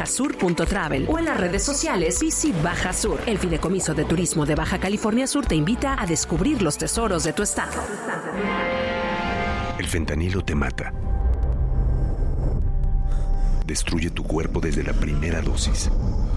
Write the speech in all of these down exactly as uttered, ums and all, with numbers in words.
bajasur punto travel o en las redes sociales Visit Baja Sur. El Fideicomiso de Turismo de Baja California Sur te invita a descubrir los tesoros de tu estado. El fentanilo te mata. Destruye tu cuerpo desde la primera dosis.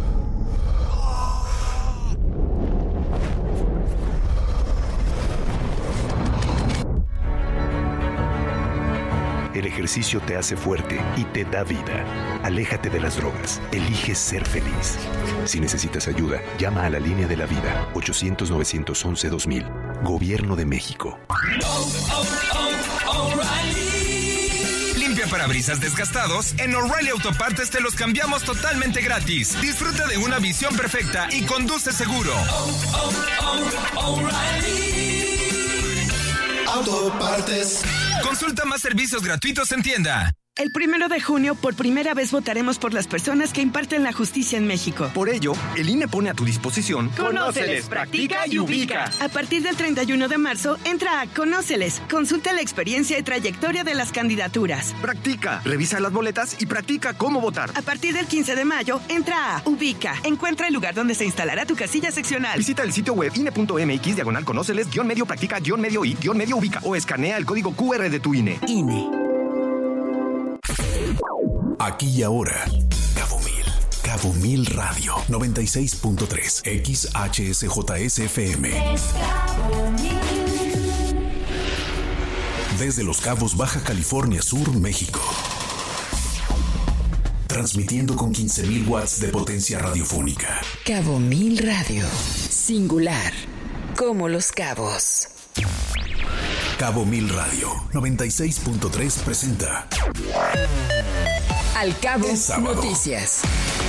El ejercicio te hace fuerte y te da vida. Aléjate de las drogas. Elige ser feliz. Si necesitas ayuda, llama a la Línea de la Vida. ochocientos, novecientos once, dos mil. Gobierno de México. Oh, oh, oh, O'Reilly. Limpia parabrisas desgastados. En O'Reilly Autopartes te los cambiamos totalmente gratis. Disfruta de una visión perfecta y conduce seguro. Oh, oh, oh, O'Reilly Autopartes. Consulta más servicios gratuitos en tienda. El primero de junio, por primera vez votaremos por las personas que imparten la justicia en México. Por ello, el I N E pone a tu disposición Conóceles, practica y ubica. A partir del treinta y uno de marzo, entra a Conóceles. Consulta la experiencia y trayectoria de las candidaturas. Practica, revisa las boletas y practica cómo votar. A partir del quince de mayo, entra a Ubica. Encuentra el lugar donde se instalará tu casilla seccional. Visita el sitio web ine punto mx, diagonal conóceles, guión medio practica, guión medio y, guión medio ubica o escanea el código cu erre de tu I N E. I N E. Aquí y ahora, Cabo Mil. Cabo Mil Radio, noventa y seis punto tres, X H S J S F M. Desde Los Cabos, Baja California Sur, México. Transmitiendo con quince mil watts de potencia radiofónica. Cabo Mil Radio. Singular. Como Los Cabos. Cabo Mil Radio, noventa y seis punto tres presenta Al Cabo Noticias.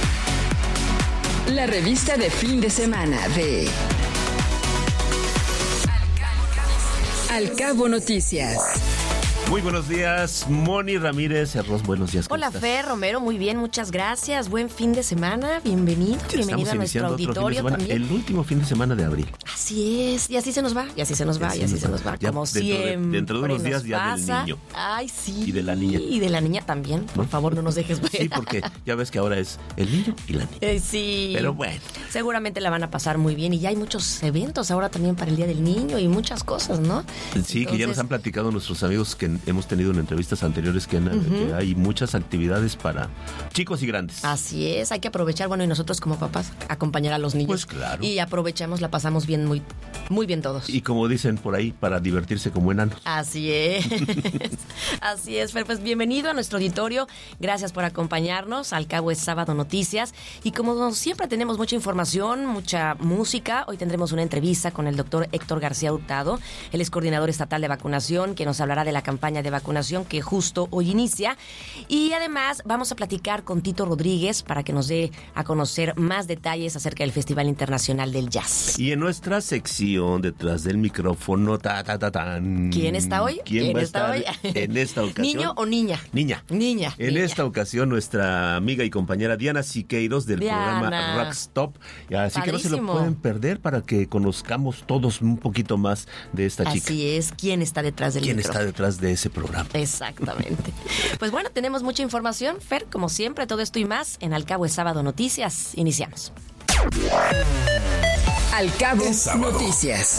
La revista de fin de semana de Al Cabo Noticias. Muy buenos días, Moni Ramírez Herros, buenos días. Hola, Fer Romero, muy bien, muchas gracias. Buen fin de semana, bienvenido, Ya bienvenido a nuestro auditorio también. El último fin de semana de abril. Así es, y así se nos va, y así se nos va, y así se nos va, ya como dentro siempre. De, dentro de unos días ya pasa. del niño. Ay, sí. Y de la niña. Y de la niña también, por favor, no nos dejes ver. Sí, porque ya ves que ahora es el niño y la niña. Eh, sí. Pero bueno. Seguramente la van a pasar muy bien, y ya hay muchos eventos ahora también para el Día del Niño y muchas cosas, ¿no? Sí, Entonces, que ya nos han platicado nuestros amigos que hemos tenido en entrevistas anteriores que, uh-huh. que hay muchas actividades para chicos y grandes. Así es, hay que aprovechar, bueno, y nosotros como papás acompañar a los niños. Pues claro. Y aprovechamos, la pasamos bien, muy, muy bien todos. Y como dicen por ahí, para divertirse como enanos. Así es. Así es, Fer. Pues bienvenido a nuestro auditorio. Gracias por acompañarnos. Al Cabo es Sábado Noticias. Y como siempre tenemos mucha información, mucha música, hoy tendremos una entrevista con el doctor Héctor García Hurtado. Él es coordinador estatal de vacunación, que nos hablará de la campaña de vacunación que justo hoy inicia. Y además vamos a platicar con Tito Rodríguez para que nos dé a conocer más detalles acerca del Festival Internacional del Jazz. Y en nuestra sección, detrás del micrófono, ta, ta, ta, tan, ¿Quién está hoy? ¿Quién, ¿Quién va está a estar hoy? en esta ocasión? ¿Niño o niña? Niña. Niña. En niña. esta ocasión, nuestra amiga y compañera Diana Siqueiros del Diana. programa Rock Stop. Así Padrísimo. que no se lo pueden perder para que conozcamos todos un poquito más de esta chica. Así es, ¿quién está detrás del ¿Quién micrófono? está detrás de ese programa? Exactamente. Pues bueno, tenemos mucha información, Fer, como siempre, todo esto y más en Al Cabo es Sábado Noticias. Iniciamos. Al Cabo Noticias.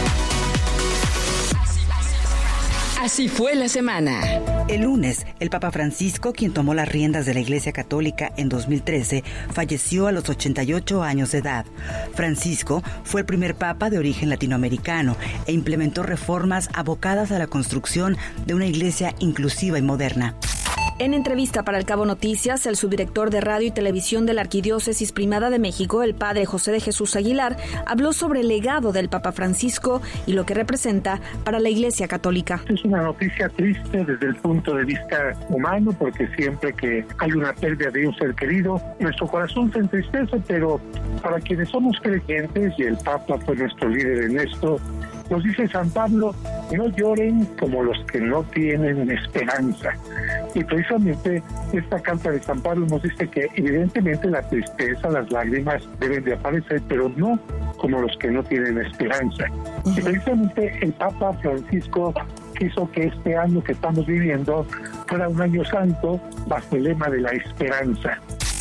Así fue la semana. El lunes, el Papa Francisco, quien tomó las riendas de la Iglesia Católica en dos mil trece, falleció a los ochenta y ocho años de edad. Francisco fue el primer papa de origen latinoamericano e implementó reformas abocadas a la construcción de una iglesia inclusiva y moderna. En entrevista para El Cabo Noticias, el subdirector de Radio y Televisión de la Arquidiócesis Primada de México, el padre José de Jesús Aguilar, habló sobre el legado del Papa Francisco y lo que representa para la Iglesia Católica. Es una noticia triste desde el punto de vista humano, porque siempre que hay una pérdida de un ser querido, nuestro corazón se entristece, pero para quienes somos creyentes, y el Papa fue nuestro líder en esto, nos dice San Pablo, no lloren como los que no tienen esperanza. Y precisamente esta carta de San Pablo nos dice que evidentemente la tristeza, las lágrimas deben de aparecer, pero no como los que no tienen esperanza. Uh-huh. Y precisamente el Papa Francisco quiso que este año que estamos viviendo fuera un año santo bajo el lema de la esperanza.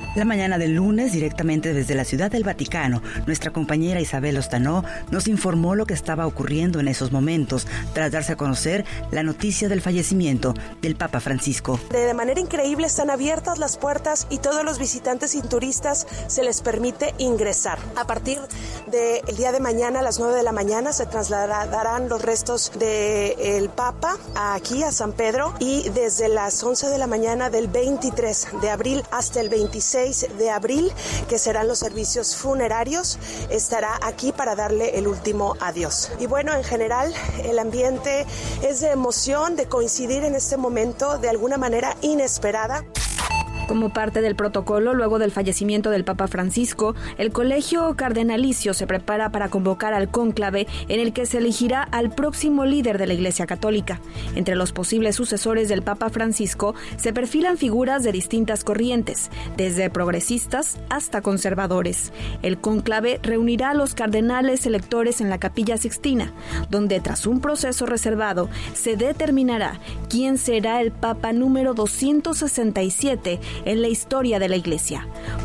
La mañana del lunes, directamente desde la Ciudad del Vaticano, nuestra compañera Isabel Ostanó nos informó lo que estaba ocurriendo en esos momentos tras darse a conocer la noticia del fallecimiento del Papa Francisco. De manera increíble están abiertas las puertas y todos los visitantes y turistas se les permite ingresar. A partir del día de mañana a las nueve de la mañana se trasladarán los restos del Papa aquí a San Pedro y desde las once de la mañana del veintitrés de abril hasta el veintiséis de abril, que serán los servicios funerarios, estará aquí para darle el último adiós. Y bueno, en general, el ambiente es de emoción, de coincidir en este momento de alguna manera inesperada. Como parte del protocolo, luego del fallecimiento del Papa Francisco, el Colegio Cardenalicio se prepara para convocar al cónclave en el que se elegirá al próximo líder de la Iglesia Católica. Entre los posibles sucesores del Papa Francisco se perfilan figuras de distintas corrientes, desde progresistas hasta conservadores. El cónclave reunirá a los cardenales electores en la Capilla Sixtina, donde tras un proceso reservado se determinará quién será el Papa número doscientos sesenta y siete en la historia de la Iglesia.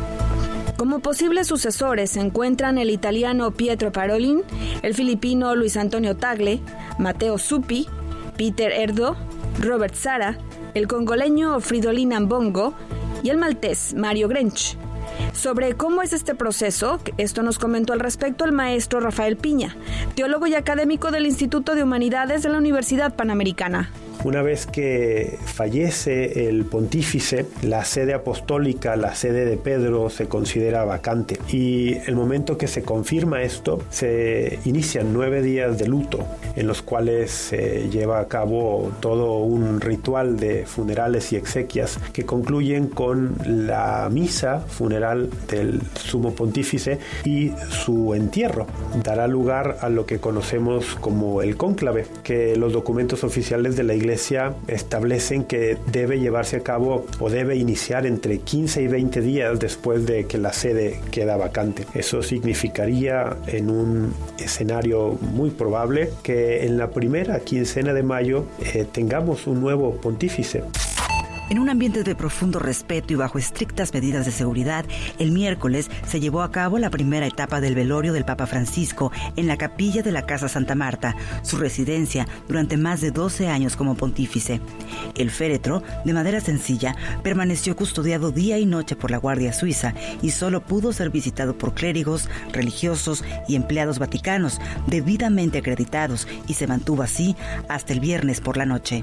Como posibles sucesores se encuentran el italiano Pietro Parolin, el filipino Luis Antonio Tagle, Matteo Zuppi, Peter Erdo, Robert Sara, el congoleño Fridolin Ambongo y el maltés Mario Grench. Sobre cómo es este proceso, esto nos comentó al respecto el maestro Rafael Piña, teólogo y académico del Instituto de Humanidades de la Universidad Panamericana. Una vez que fallece el pontífice, la sede apostólica, la sede de Pedro, se considera vacante. Y el momento que se confirma esto, se inician nueve días de luto, en los cuales se lleva a cabo todo un ritual de funerales y exequias que concluyen con la misa funeral del sumo pontífice y su entierro. Dará lugar a lo que conocemos como el cónclave, que los documentos oficiales de la Iglesia establecen que debe llevarse a cabo o debe iniciar entre quince y veinte días después de que la sede queda vacante. Eso significaría, en un escenario muy probable, que en la primera quincena de mayo eh, tengamos un nuevo pontífice. En un ambiente de profundo respeto y bajo estrictas medidas de seguridad, el miércoles se llevó a cabo la primera etapa del velorio del Papa Francisco en la capilla de la Casa Santa Marta, su residencia durante más de doce años como pontífice. El féretro, de madera sencilla, permaneció custodiado día y noche por la Guardia Suiza y solo pudo ser visitado por clérigos, religiosos y empleados vaticanos debidamente acreditados, y se mantuvo así hasta el viernes por la noche.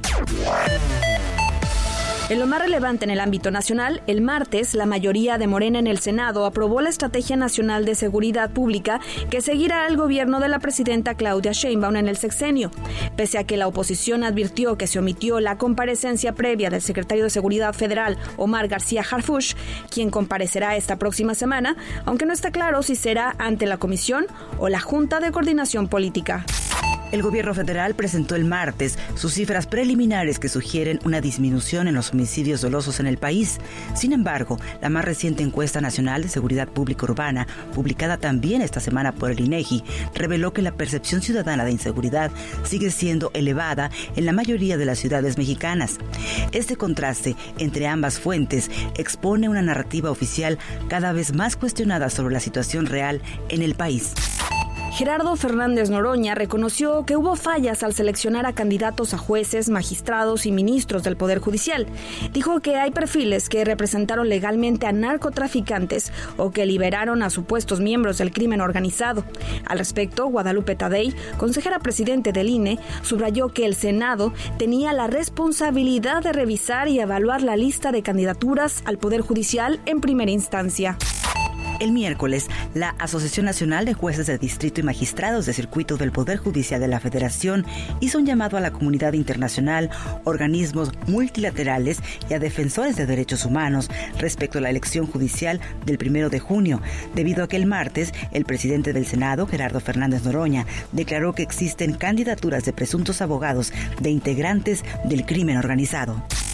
En lo más relevante en el ámbito nacional, el martes, la mayoría de Morena en el Senado aprobó la Estrategia Nacional de Seguridad Pública que seguirá al gobierno de la presidenta Claudia Sheinbaum en el sexenio. Pese a que la oposición advirtió que se omitió la comparecencia previa del secretario de Seguridad Federal, Omar García Harfuch, quien comparecerá esta próxima semana, aunque no está claro si será ante la Comisión o la Junta de Coordinación Política. El gobierno federal presentó el martes sus cifras preliminares que sugieren una disminución en los homicidios dolosos en el país. Sin embargo, la más reciente encuesta nacional de seguridad pública urbana, publicada también esta semana por el INEGI, reveló que la percepción ciudadana de inseguridad sigue siendo elevada en la mayoría de las ciudades mexicanas. Este contraste entre ambas fuentes expone una narrativa oficial cada vez más cuestionada sobre la situación real en el país. Gerardo Fernández Noroña reconoció que hubo fallas al seleccionar a candidatos a jueces, magistrados y ministros del Poder Judicial. Dijo que hay perfiles que representaron legalmente a narcotraficantes o que liberaron a supuestos miembros del crimen organizado. Al respecto, Guadalupe Tadei, consejera presidente del I N E, subrayó que el Senado tenía la responsabilidad de revisar y evaluar la lista de candidaturas al Poder Judicial en primera instancia. El miércoles, la Asociación Nacional de Jueces de Distrito y Magistrados de Circuito del Poder Judicial de la Federación hizo un llamado a la comunidad internacional, organismos multilaterales y a defensores de derechos humanos respecto a la elección judicial del primero de junio, debido a que el martes el presidente del Senado, Gerardo Fernández Noroña, declaró que existen candidaturas de presuntos abogados de integrantes del crimen organizado.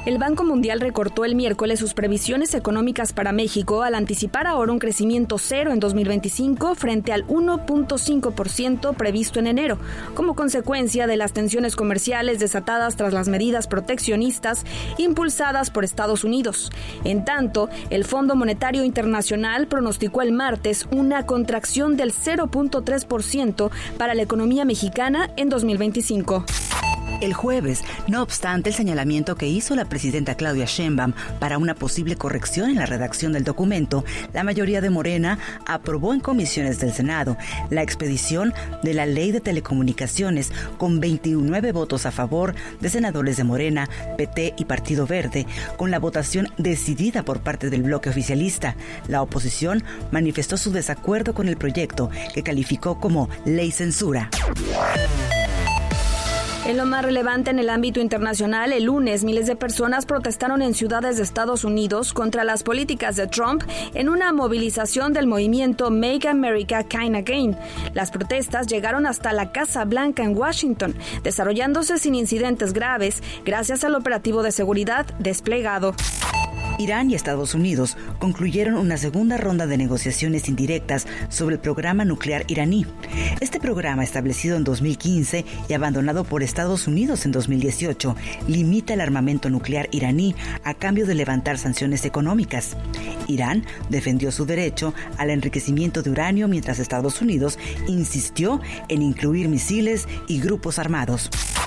El Banco Mundial recortó el miércoles sus previsiones económicas para México al anticipar ahora un crecimiento cero en dos mil veinticinco frente al uno punto cinco por ciento previsto en enero, como consecuencia de las tensiones comerciales desatadas tras las medidas proteccionistas impulsadas por Estados Unidos. En tanto, el Fondo Monetario Internacional pronosticó el martes una contracción del cero punto tres por ciento para la economía mexicana en dos mil veinticinco. El jueves, no obstante el señalamiento que hizo la presidenta Claudia Sheinbaum para una posible corrección en la redacción del documento, la mayoría de Morena aprobó en comisiones del Senado la expedición de la Ley de Telecomunicaciones con veintinueve votos a favor de senadores de Morena, P T y Partido Verde, con la votación decidida por parte del bloque oficialista. La oposición manifestó su desacuerdo con el proyecto, que calificó como ley censura. En lo más relevante en el ámbito internacional, el lunes miles de personas protestaron en ciudades de Estados Unidos contra las políticas de Trump en una movilización del movimiento Make America Kind Again. Las protestas llegaron hasta la Casa Blanca en Washington, desarrollándose sin incidentes graves gracias al operativo de seguridad desplegado. Irán y Estados Unidos concluyeron una segunda ronda de negociaciones indirectas sobre el programa nuclear iraní. Este programa, establecido en dos mil quince y abandonado por Estados Unidos en dos mil dieciocho, limita el armamento nuclear iraní a cambio de levantar sanciones económicas. Irán defendió su derecho al enriquecimiento de uranio, mientras Estados Unidos insistió en incluir misiles y grupos armados.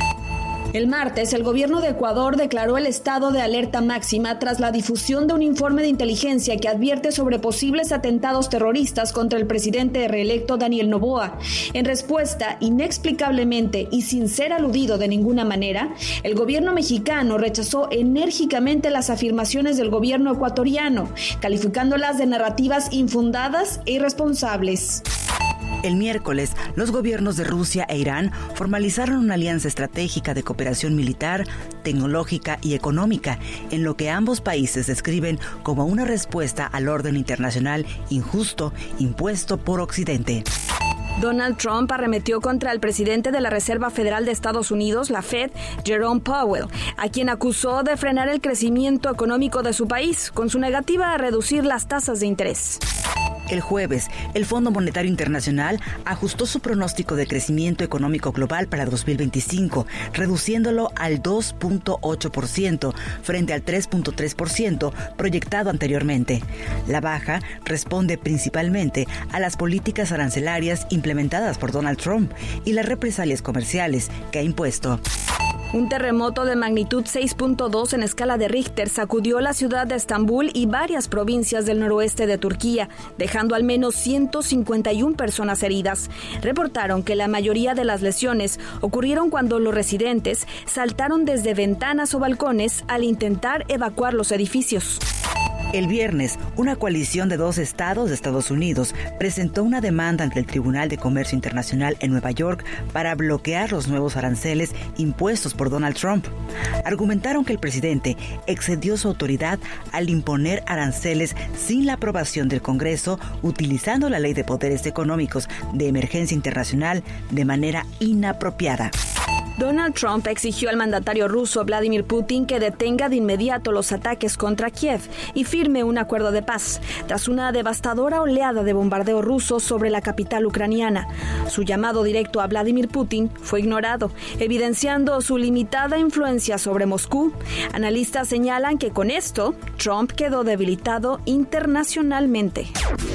El martes, el gobierno de Ecuador declaró el estado de alerta máxima tras la difusión de un informe de inteligencia que advierte sobre posibles atentados terroristas contra el presidente reelecto Daniel Noboa. En respuesta, inexplicablemente y sin ser aludido de ninguna manera, el gobierno mexicano rechazó enérgicamente las afirmaciones del gobierno ecuatoriano, calificándolas de narrativas infundadas e irresponsables. El miércoles, los gobiernos de Rusia e Irán formalizaron una alianza estratégica de cooperación militar, tecnológica y económica, en lo que ambos países describen como una respuesta al orden internacional injusto impuesto por Occidente. Donald Trump arremetió contra el presidente de la Reserva Federal de Estados Unidos, la Fed, Jerome Powell, a quien acusó de frenar el crecimiento económico de su país con su negativa a reducir las tasas de interés. El jueves, el Fondo Monetario Internacional ajustó su pronóstico de crecimiento económico global para dos mil veinticinco, reduciéndolo al dos punto ocho por ciento frente al tres punto tres por ciento proyectado anteriormente. La baja responde principalmente a las políticas arancelarias implementadas por Donald Trump y las represalias comerciales que ha impuesto. Un terremoto de magnitud seis punto dos en escala de Richter sacudió la ciudad de Estambul y varias provincias del noroeste de Turquía, dejando al menos ciento cincuenta y una personas heridas. Reportaron que la mayoría de las lesiones ocurrieron cuando los residentes saltaron desde ventanas o balcones al intentar evacuar los edificios. El viernes, una coalición de dos estados de Estados Unidos presentó una demanda ante el Tribunal de Comercio Internacional en Nueva York para bloquear los nuevos aranceles impuestos por Donald Trump. Argumentaron que el presidente excedió su autoridad al imponer aranceles sin la aprobación del Congreso, utilizando la Ley de Poderes Económicos de Emergencia Internacional de manera inapropiada. Donald Trump exigió al mandatario ruso Vladimir Putin que detenga de inmediato los ataques contra Kiev y firme un acuerdo de paz, tras una devastadora oleada de bombardeo ruso sobre la capital ucraniana. Su llamado directo a Vladimir Putin fue ignorado, evidenciando su limitada influencia sobre Moscú. Analistas señalan que con esto, Trump quedó debilitado internacionalmente.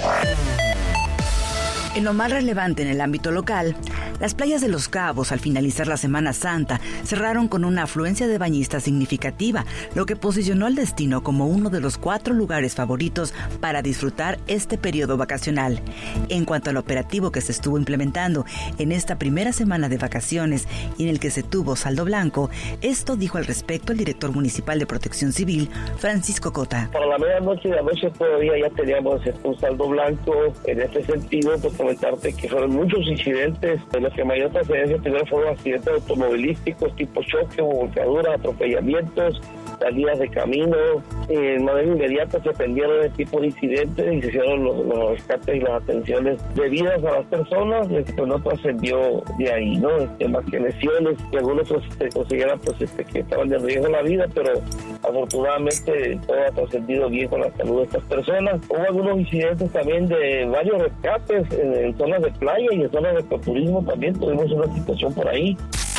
En lo más relevante en el ámbito local, las playas de Los Cabos, al finalizar la Semana Santa, cerraron con una afluencia de bañistas significativa, lo que posicionó al destino como uno de los cuatro lugares favoritos para disfrutar este periodo vacacional. En cuanto al operativo que se estuvo implementando en esta primera semana de vacaciones y en el que se tuvo saldo blanco, esto dijo al respecto el director municipal de Protección Civil, Francisco Cota. Para la medianoche de anoche todavía ya teníamos un saldo blanco. En este sentido, pues comentarte que fueron muchos incidentes, de los que mayor trascendencia tuvieron fueron accidentes automovilísticos tipo choque, volcadura, atropellamientos, salidas de camino. Eh, de manera inmediata se atendieron este tipo de incidentes y se hicieron los, los rescates y las atenciones debidas a las personas. Pues no trascendió de ahí, ¿no? Este, más que lesiones, que algunos pues, se consideran pues, este, que estaban en riesgo la vida, pero afortunadamente todo ha trascendido bien con la salud de estas personas. Hubo algunos incidentes también de varios rescates en, en zonas de playa y en zonas de ecoturismo también tuvimos una situación por ahí.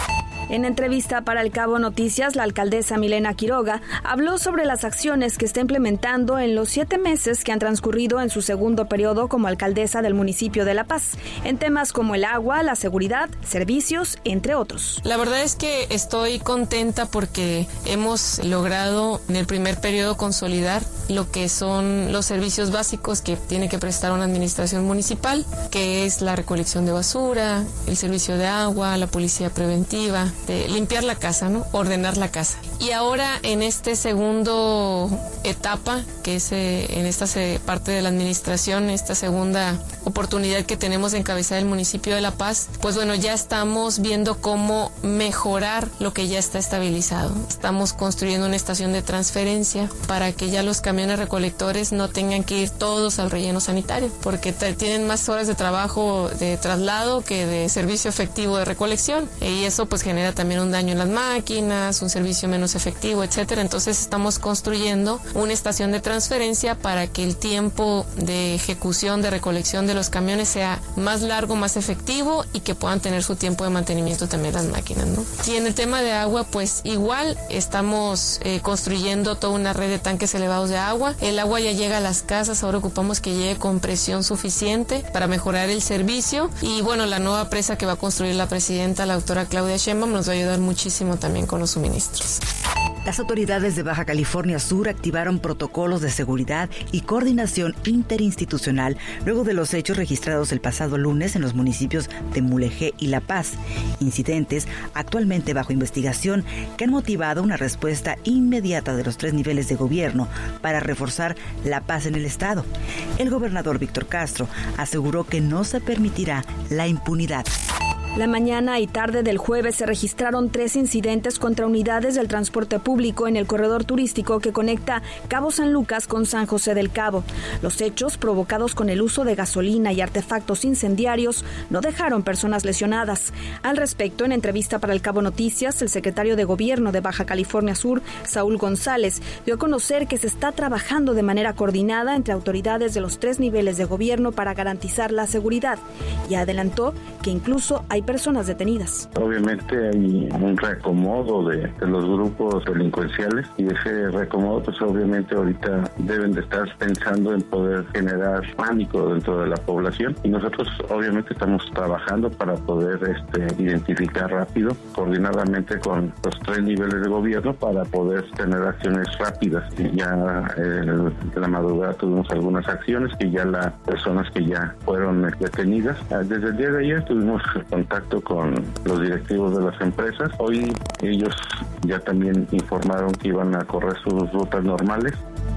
En entrevista para El Cabo Noticias, la alcaldesa Milena Quiroga habló sobre las acciones que está implementando en los siete meses que han transcurrido en su segundo periodo como alcaldesa del municipio de La Paz, en temas como el agua, la seguridad, servicios, entre otros. La verdad es que estoy contenta porque hemos logrado en el primer periodo consolidar lo que son los servicios básicos que tiene que prestar una administración municipal, que es la recolección de basura, el servicio de agua, la policía preventiva, de limpiar la casa, ¿no? Ordenar la casa. Y ahora en este segundo etapa, que es eh, en esta se, parte de la administración, esta segunda oportunidad que tenemos de encabezar el municipio de La Paz, pues bueno, ya estamos viendo cómo mejorar lo que ya está estabilizado. Estamos construyendo una estación de transferencia para que ya los camiones recolectores no tengan que ir todos al relleno sanitario, porque t- tienen más horas de trabajo de traslado que de servicio efectivo de recolección, y eso pues genera también un daño en las máquinas, un servicio menos efectivo, etcétera. Entonces estamos construyendo una estación de transferencia para que el tiempo de ejecución de recolección de los camiones sea más largo, más efectivo y que puedan tener su tiempo de mantenimiento también las máquinas, ¿no? Y en el tema de agua, pues igual estamos eh, construyendo toda una red de tanques elevados de agua. El agua ya llega a las casas, ahora ocupamos que llegue con presión suficiente para mejorar el servicio. Y bueno, la nueva presa que va a construir la presidenta, la doctora Claudia Sheinbaum, nos va a ayudar muchísimo también con los suministros. Las autoridades de Baja California Sur activaron protocolos de seguridad y coordinación interinstitucional luego de los hechos registrados el pasado lunes en los municipios de Mulegé y La Paz. Incidentes actualmente bajo investigación que han motivado una respuesta inmediata de los tres niveles de gobierno para reforzar la paz en el estado. El gobernador Víctor Castro aseguró que no se permitirá la impunidad. La mañana y tarde del jueves se registraron tres incidentes contra unidades del transporte público en el corredor turístico que conecta Cabo San Lucas con San José del Cabo. Los hechos, provocados con el uso de gasolina y artefactos incendiarios, no dejaron personas lesionadas. Al respecto, en entrevista para El Cabo Noticias, el secretario de Gobierno de Baja California Sur, Saúl González, dio a conocer que se está trabajando de manera coordinada entre autoridades de los tres niveles de gobierno para garantizar la seguridad, y adelantó que incluso hay personas detenidas. Obviamente hay un reacomodo de, de los grupos delincuenciales, y ese reacomodo pues obviamente ahorita deben de estar pensando en poder generar pánico dentro de la población, y nosotros obviamente estamos trabajando para poder este, identificar rápido, coordinadamente con los tres niveles de gobierno para poder tener acciones rápidas. Y ya eh, en la madrugada tuvimos algunas acciones y ya las personas que ya fueron detenidas. Desde el día de ayer tuvimos contacto con los directivos de las empresas. Hoy ellos ya también informaron que iban a correr sus rutas normales.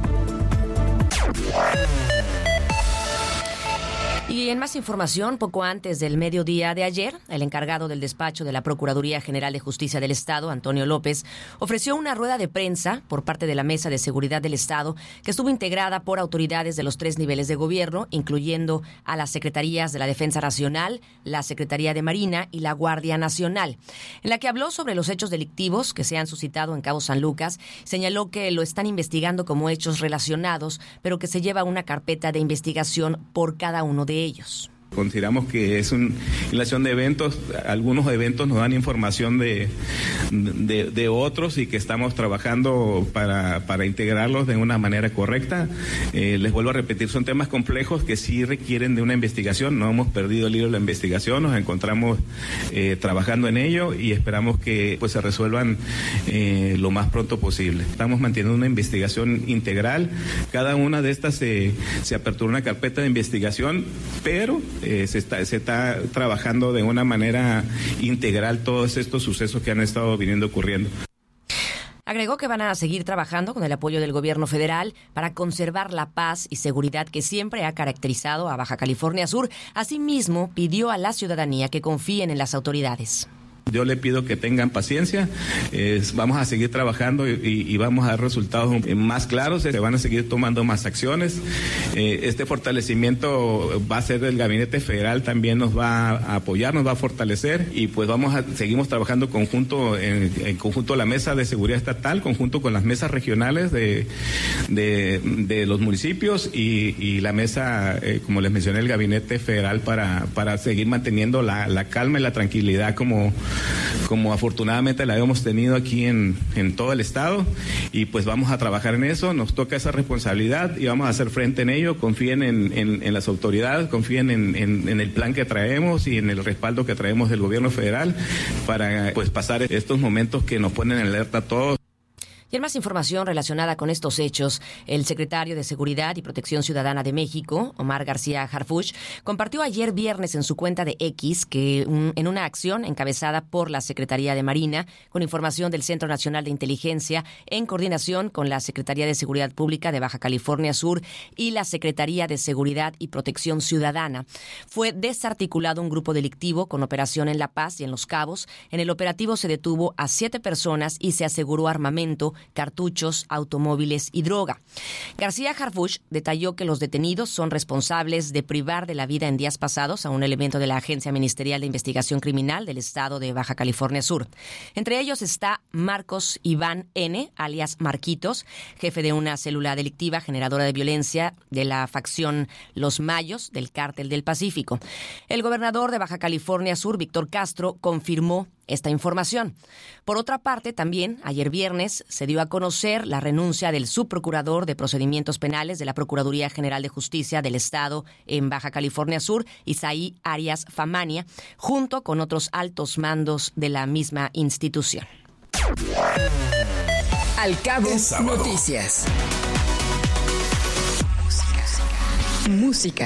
Y en más información, poco antes del mediodía de ayer, el encargado del despacho de la Procuraduría General de Justicia del Estado, Antonio López, ofreció una rueda de prensa por parte de la Mesa de Seguridad del Estado, que estuvo integrada por autoridades de los tres niveles de gobierno, incluyendo a las Secretarías de la Defensa Nacional, la Secretaría de Marina y la Guardia Nacional, en la que habló sobre los hechos delictivos que se han suscitado en Cabo San Lucas. Señaló que lo están investigando como hechos relacionados, pero que se lleva una carpeta de investigación por cada uno de ellos. Consideramos que es una relación de eventos, algunos eventos nos dan información de, de, de otros y que estamos trabajando para, para integrarlos de una manera correcta. Eh, les vuelvo a repetir, son temas complejos que sí requieren de una investigación, no hemos perdido el hilo de la investigación, nos encontramos eh, trabajando en ello y esperamos que pues se resuelvan eh, lo más pronto posible. Estamos manteniendo una investigación integral, cada una de estas se, se aperturó una carpeta de investigación, pero Eh, se, está, se está trabajando de una manera integral todos estos sucesos que han estado viniendo ocurriendo. Agregó que van a seguir trabajando con el apoyo del gobierno federal para conservar la paz y seguridad que siempre ha caracterizado a Baja California Sur. Asimismo, pidió a la ciudadanía que confíen en las autoridades. Yo le pido que tengan paciencia, eh, vamos a seguir trabajando y, y vamos a dar resultados más claros, se van a seguir tomando más acciones. Eh, este fortalecimiento va a ser del Gabinete Federal, también nos va a apoyar, nos va a fortalecer y pues vamos a seguimos trabajando conjunto en, en conjunto la Mesa de Seguridad Estatal, conjunto con las mesas regionales de, de, de los municipios y, y la mesa, eh, como les mencioné, el Gabinete Federal para, para seguir manteniendo la, la calma y la tranquilidad como como afortunadamente la hemos tenido aquí en, en todo el estado y pues vamos a trabajar en eso, nos toca esa responsabilidad y vamos a hacer frente en ello, confíen en, en, en las autoridades, confíen en, en, en el plan que traemos y en el respaldo que traemos del gobierno federal para pues pasar estos momentos que nos ponen en alerta a todos. Y en más información relacionada con estos hechos, el secretario de Seguridad y Protección Ciudadana de México, Omar García Harfuch, compartió ayer viernes en su cuenta de X que un, en una acción encabezada por la Secretaría de Marina, con información del Centro Nacional de Inteligencia, en coordinación con la Secretaría de Seguridad Pública de Baja California Sur y la Secretaría de Seguridad y Protección Ciudadana, fue desarticulado un grupo delictivo con operación en La Paz y en Los Cabos. En el operativo se detuvo a siete personas y se aseguró armamento, cartuchos, automóviles y droga. García Harfuch detalló que los detenidos son responsables de privar de la vida en días pasados a un elemento de la Agencia Ministerial de Investigación Criminal del Estado de Baja California Sur. Entre ellos está Marcos Iván N., alias Marquitos, jefe de una célula delictiva generadora de violencia de la facción Los Mayos del Cártel del Pacífico. El gobernador de Baja California Sur, Víctor Castro, confirmó esta información. Por otra parte, también ayer viernes se dio a conocer la renuncia del subprocurador de Procedimientos Penales de la Procuraduría General de Justicia del Estado en Baja California Sur, Isaí Arias Famania, junto con otros altos mandos de la misma institución. Al Cabo Noticias. Música.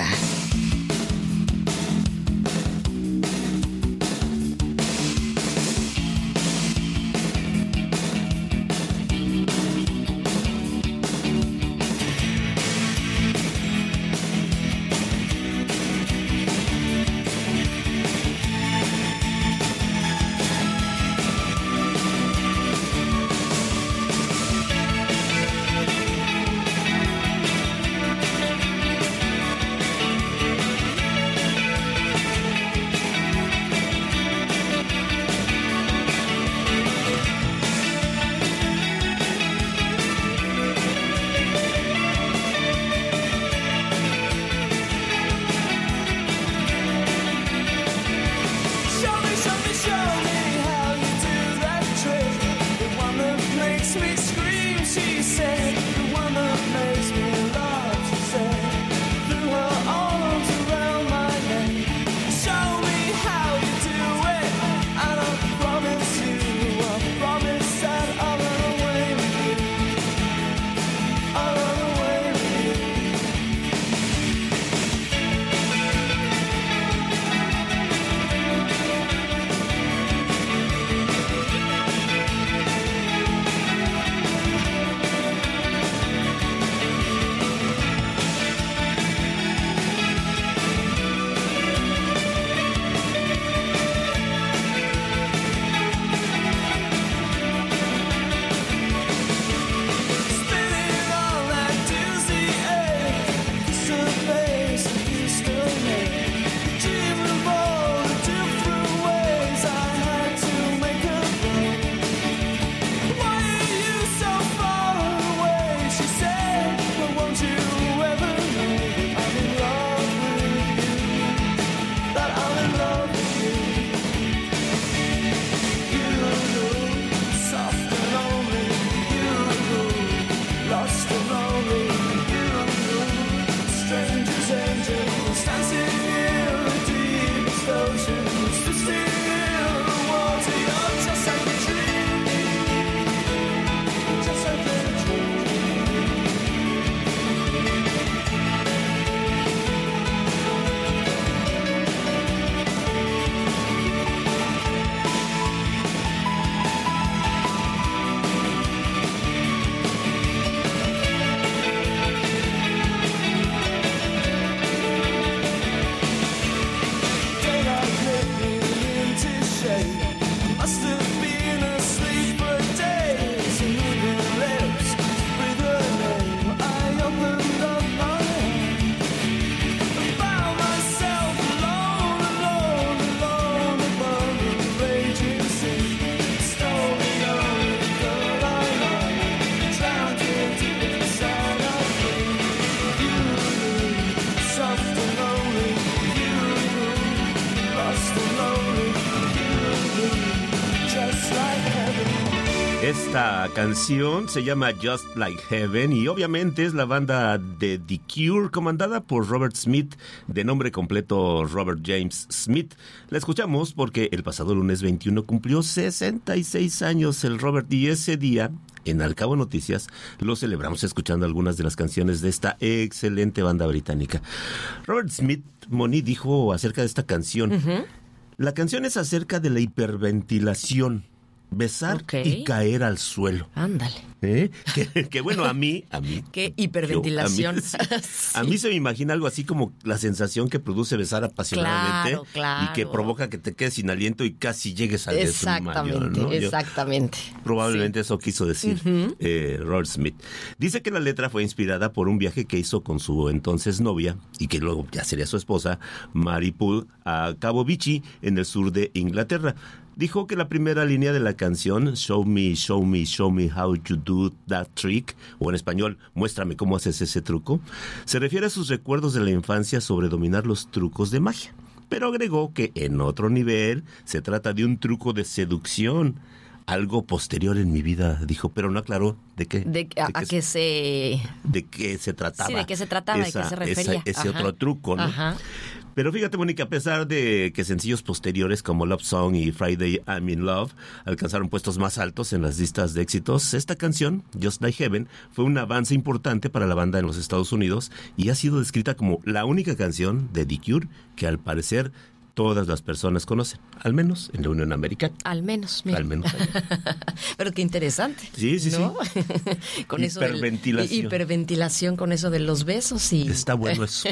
Esta canción se llama Just Like Heaven y obviamente es la banda de The Cure comandada por Robert Smith, de nombre completo Robert James Smith. La escuchamos porque el pasado lunes veintiuno cumplió sesenta y seis años el Robert y ese día en Al Cabo Noticias lo celebramos escuchando algunas de las canciones de esta excelente banda británica. Robert Smith, Moni, dijo acerca de esta canción, uh-huh. La canción es acerca de la hiperventilación. Besar okay. y caer al suelo. Ándale. ¿Eh? Que, que bueno, a mí... a mí Qué hiperventilación. Yo, a, mí, sí. a mí se me imagina algo así como la sensación que produce besar apasionadamente. Claro, claro. Y que provoca que te quedes sin aliento y casi llegues al exactamente, desmayo, ¿no? Exactamente. Yo, probablemente sí. Eso quiso decir uh-huh. eh, Robert Smith. Dice que la letra fue inspirada por un viaje que hizo con su entonces novia, y que luego ya sería su esposa, Mary Poole, a Cabo Beachy, en el sur de Inglaterra. Dijo que la primera línea de la canción, Show me, show me, show me how you do that trick, o en español, muéstrame cómo haces ese truco, se refiere a sus recuerdos de la infancia sobre dominar los trucos de magia. Pero agregó que en otro nivel se trata de un truco de seducción, algo posterior en mi vida, dijo, pero no aclaró de qué. De, a, de qué, a qué se... De qué se trataba. Sí, de qué se trataba, esa, de qué se refería. Esa, ese Ajá. otro truco, ¿no? Ajá. Pero fíjate, Mónica, a pesar de que sencillos posteriores como Love Song y Friday I'm in Love alcanzaron puestos más altos en las listas de éxitos, esta canción, Just Like Heaven, fue un avance importante para la banda en los Estados Unidos y ha sido descrita como la única canción de The Cure que al parecer todas las personas conocen, al menos en la Unión Americana. Al menos, mira. Al menos. Pero qué interesante. Sí, sí, ¿no? sí. Con hiperventilación. Eso del, hiperventilación con eso de los besos y... Está bueno eso.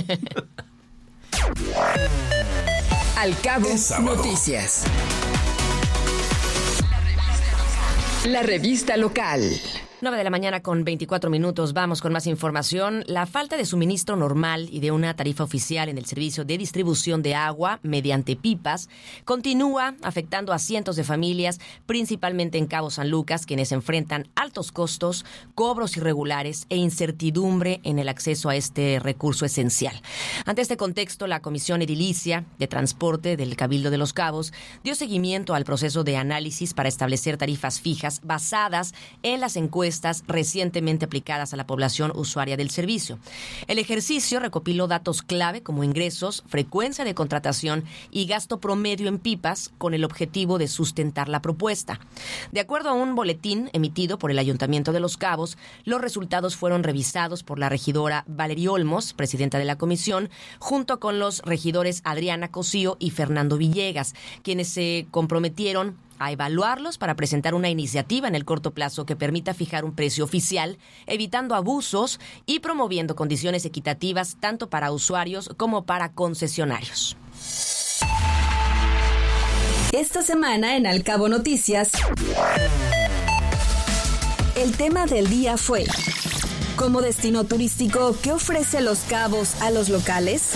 Al Cabo Noticias. La revista local. nueve de la mañana con veinticuatro minutos. Vamos con más información. La falta de suministro normal y de una tarifa oficial en el servicio de distribución de agua mediante pipas continúa afectando a cientos de familias, principalmente en Cabo San Lucas, quienes enfrentan altos costos, cobros irregulares e incertidumbre en el acceso a este recurso esencial. Ante este contexto, la Comisión Edilicia de Transporte del Cabildo de Los Cabos dio seguimiento al proceso de análisis para establecer tarifas fijas basadas en las encuestas recientemente aplicadas a la población usuaria del servicio. El ejercicio recopiló datos clave como ingresos, frecuencia de contratación y gasto promedio en pipas con el objetivo de sustentar la propuesta. De acuerdo a un boletín emitido por el Ayuntamiento de Los Cabos, los resultados fueron revisados por la regidora Valeria Olmos, presidenta de la comisión, junto con los regidores Adriana Cosío y Fernando Villegas, quienes se comprometieron a evaluarlos para presentar una iniciativa en el corto plazo que permita fijar un precio oficial, evitando abusos y promoviendo condiciones equitativas tanto para usuarios como para concesionarios. Esta semana en Al Cabo Noticias, el tema del día fue: como destino turístico, ¿qué ofrece Los Cabos a los locales?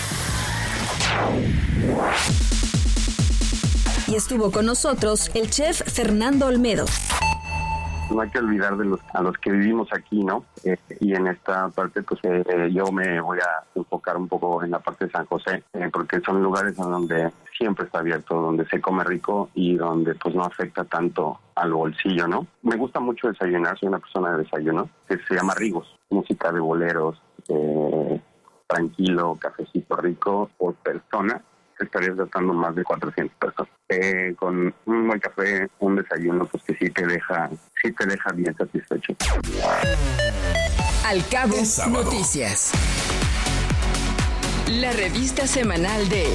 Y estuvo con nosotros el chef Fernando Olmedo. No hay que olvidar de los a los que vivimos aquí, ¿no? Eh, y en esta parte, pues eh, yo me voy a enfocar un poco en la parte de San José, eh, porque son lugares en donde siempre está abierto, donde se come rico y donde pues no afecta tanto al bolsillo, ¿no? Me gusta mucho desayunar, soy una persona de desayuno, que se llama Rigos, música de boleros, eh, tranquilo, cafecito rico por persona. Estarías gastando más de cuatrocientos pesos. Eh, con un buen café, un desayuno, pues que sí te deja, sí te deja bien satisfecho. Al Cabo Noticias. La revista semanal de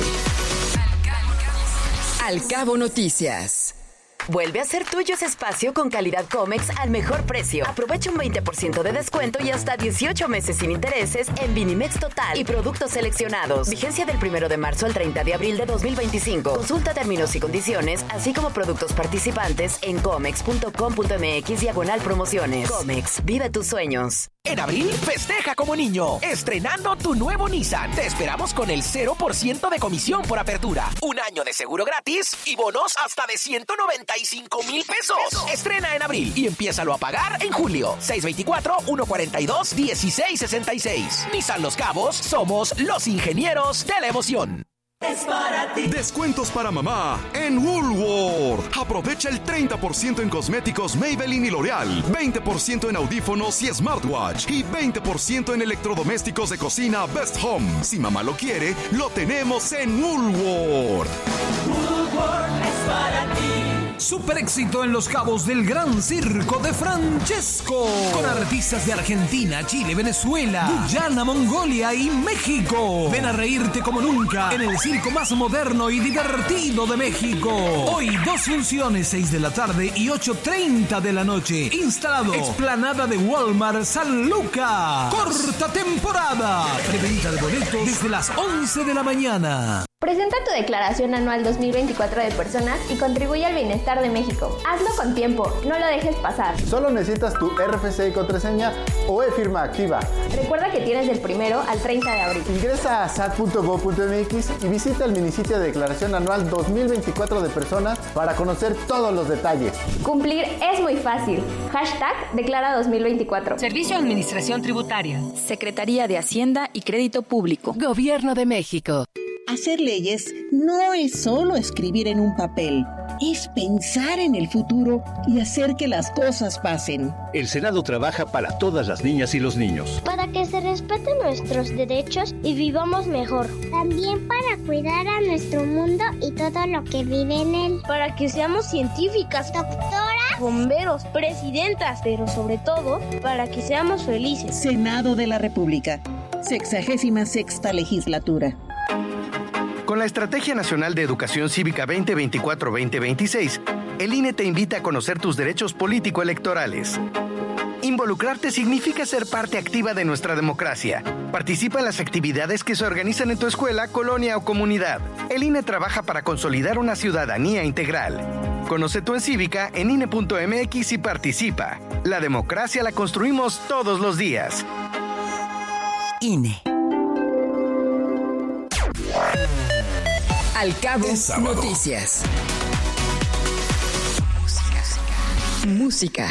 Al Cabo Noticias. Vuelve a ser tuyo ese espacio con calidad Comex al mejor precio. Aprovecha un veinte por ciento de descuento y hasta dieciocho meses sin intereses en Vinimex Total y productos seleccionados. Vigencia del primero de marzo al treinta de abril de dos mil veinticinco. Consulta términos y condiciones, así como productos participantes en comex punto com punto mx diagonal promociones. Comex, vive tus sueños. En abril, festeja como niño, estrenando tu nuevo Nissan. Te esperamos con el cero por ciento de comisión por apertura, un año de seguro gratis y bonos hasta de ciento noventa y cinco mil pesos. Estrena en abril y empiézalo a pagar en julio. seis veinticuatro, uno cuarenta y dos, dieciséis sesenta y seis. Nissan Los Cabos, somos los ingenieros de la emoción. Es para ti. Descuentos para mamá en Woolworth. Aprovecha el treinta por ciento en cosméticos Maybelline y L'Oreal, veinte por ciento en audífonos y smartwatch y veinte por ciento en electrodomésticos de cocina Best Home. Si mamá lo quiere, lo tenemos en Woolworth. Woolworth es para ti. Super éxito en Los Cabos del Gran Circo de Francesco, con artistas de Argentina, Chile, Venezuela, Guyana, Mongolia y México. Ven a reírte como nunca en el circo más moderno y divertido de México. Hoy dos funciones, seis de la tarde y ocho treinta de la noche. Instalado explanada de Walmart San Lucas. Corta temporada. Preventa de boletos desde las once de la mañana. Presenta tu declaración anual dos mil veinticuatro de personas y contribuye al bienestar de México. Hazlo con tiempo, no lo dejes pasar. Solo necesitas tu R F C y contraseña o e-firma activa. Recuerda que tienes del primero al treinta de abril. Ingresa a s a t punto gob punto m x y visita el minisitio de declaración anual dos mil veinticuatro de personas para conocer todos los detalles. Cumplir es muy fácil. Hashtag Declara dos mil veinticuatro. Servicio de Administración Tributaria. Secretaría de Hacienda y Crédito Público. Gobierno de México. Hacer leyes no es solo escribir en un papel, es pensar en el futuro y hacer que las cosas pasen. El Senado trabaja para todas las niñas y los niños. Para que se respeten nuestros derechos y vivamos mejor. También para cuidar a nuestro mundo y todo lo que vive en él. Para que seamos científicas, doctoras, bomberos, presidentas, pero sobre todo para que seamos felices. Senado de la República, sexagésima sexta legislatura. Con la Estrategia Nacional de Educación Cívica veinte veinticuatro veinte veintiséis, el I N E te invita a conocer tus derechos político-electorales. Involucrarte significa ser parte activa de nuestra democracia. Participa en las actividades que se organizan en tu escuela, colonia o comunidad. El I N E trabaja para consolidar una ciudadanía integral. Conoce tu encívica en I N E punto m x y participa. La democracia la construimos todos los días. I N E. Al Cabo Noticias. Música.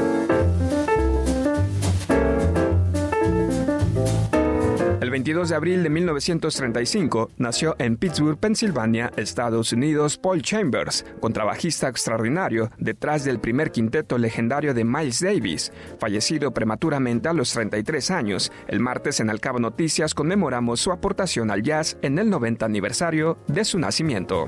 El veintidós de abril de mil novecientos treinta y cinco nació en Pittsburgh, Pensilvania, Estados Unidos, Paul Chambers, contrabajista extraordinario detrás del primer quinteto legendario de Miles Davis. Fallecido prematuramente a los treinta y tres años, el martes en Al Cabo Noticias conmemoramos su aportación al jazz en el noventa aniversario de su nacimiento.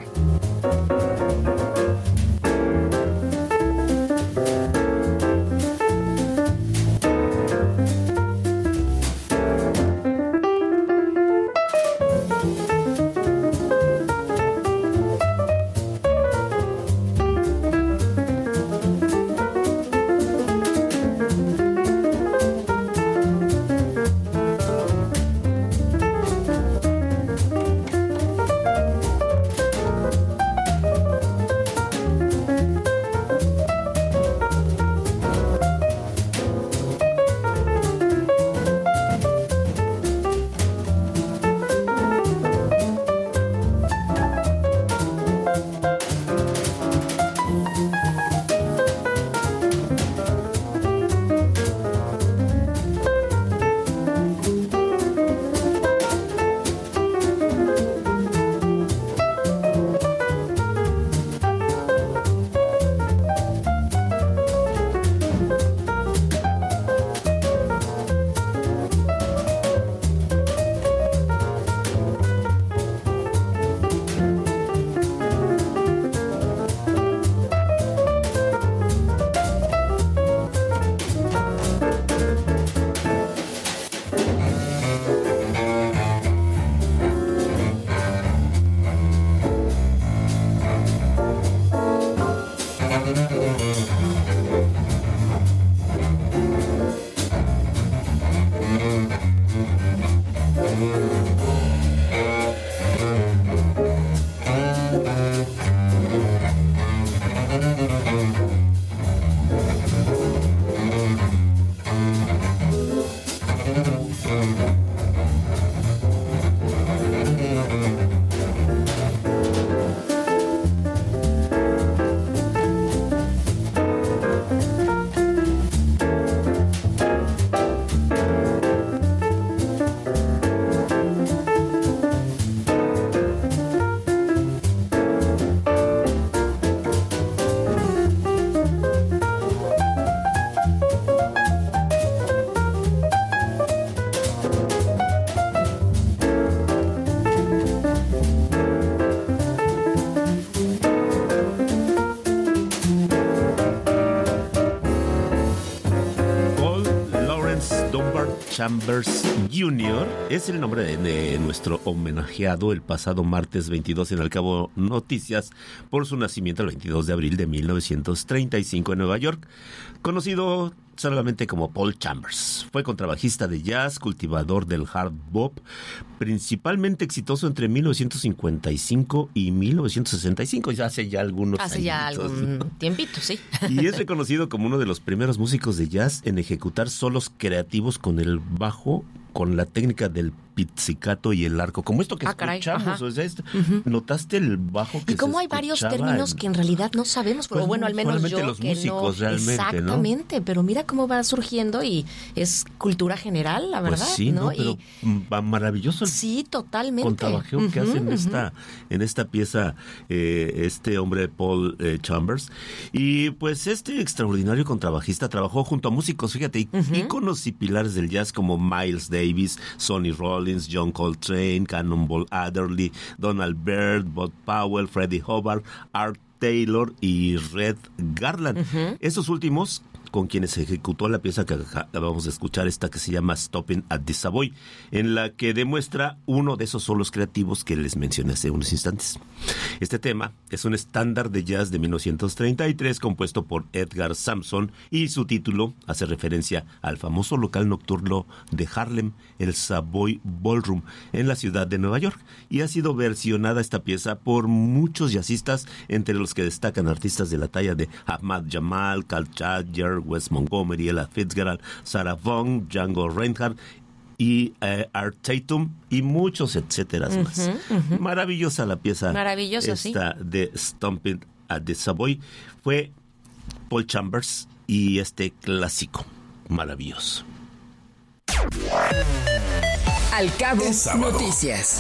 Chambers junior es el nombre de, de nuestro homenajeado el pasado martes veintidós en Al Cabo Noticias por su nacimiento el veintidós de abril de mil novecientos treinta y cinco en Nueva York, conocido solamente como Paul Chambers. Fue contrabajista de jazz, cultivador del hard bop, principalmente exitoso entre mil novecientos cincuenta y cinco y mil novecientos sesenta y cinco, ya hace ya algunos años. Hace ya algún ¿no? tiempito, sí. Y es reconocido como uno de los primeros músicos de jazz en ejecutar solos creativos con el bajo, con la técnica del pizzicato y el arco, como esto que ah, escuchamos. O sea, esto, uh-huh. ¿Notaste el bajo que y como se hay varios términos en... que en realidad no sabemos, pero pues bueno, al menos yo los que músicos, no. Realmente, exactamente, ¿no? Pero mira cómo va surgiendo y es cultura general, la verdad. Pues sí, ¿no? ¿no? Pero y... va maravilloso el sí, totalmente. contrabajeo uh-huh, que hace en, uh-huh. esta, en esta pieza eh, este hombre Paul eh, Chambers. Y pues este extraordinario contrabajista trabajó junto a músicos, fíjate, uh-huh. íconos y pilares del jazz como Miles Davis, Sonny Rollins, John Coltrane, Cannonball Adderley, Donald Byrd, Bud Powell, Freddie Hubbard, Art Taylor y Red Garland. Uh-huh. Estos últimos con quienes se ejecutó la pieza que acabamos de escuchar, esta que se llama Stopping at the Savoy, en la que demuestra uno de esos solos creativos que les mencioné hace unos instantes. Este tema es un estándar de jazz de mil novecientos treinta y tres compuesto por Edgar Sampson y su título hace referencia al famoso local nocturno de Harlem, el Savoy Ballroom, en la ciudad de Nueva York, y ha sido versionada esta pieza por muchos jazzistas, entre los que destacan artistas de la talla de Ahmad Jamal, Cal Tjader, Wes Montgomery, Ella Fitzgerald, Sarah Vaughan, Django Reinhardt y eh, Art Tatum y muchos etcétera uh-huh, más. Uh-huh. Maravillosa la pieza. Maravillosa, esta sí. de Stomping at the Savoy. Fue Paul Chambers y este clásico maravilloso. Al Cabo Noticias.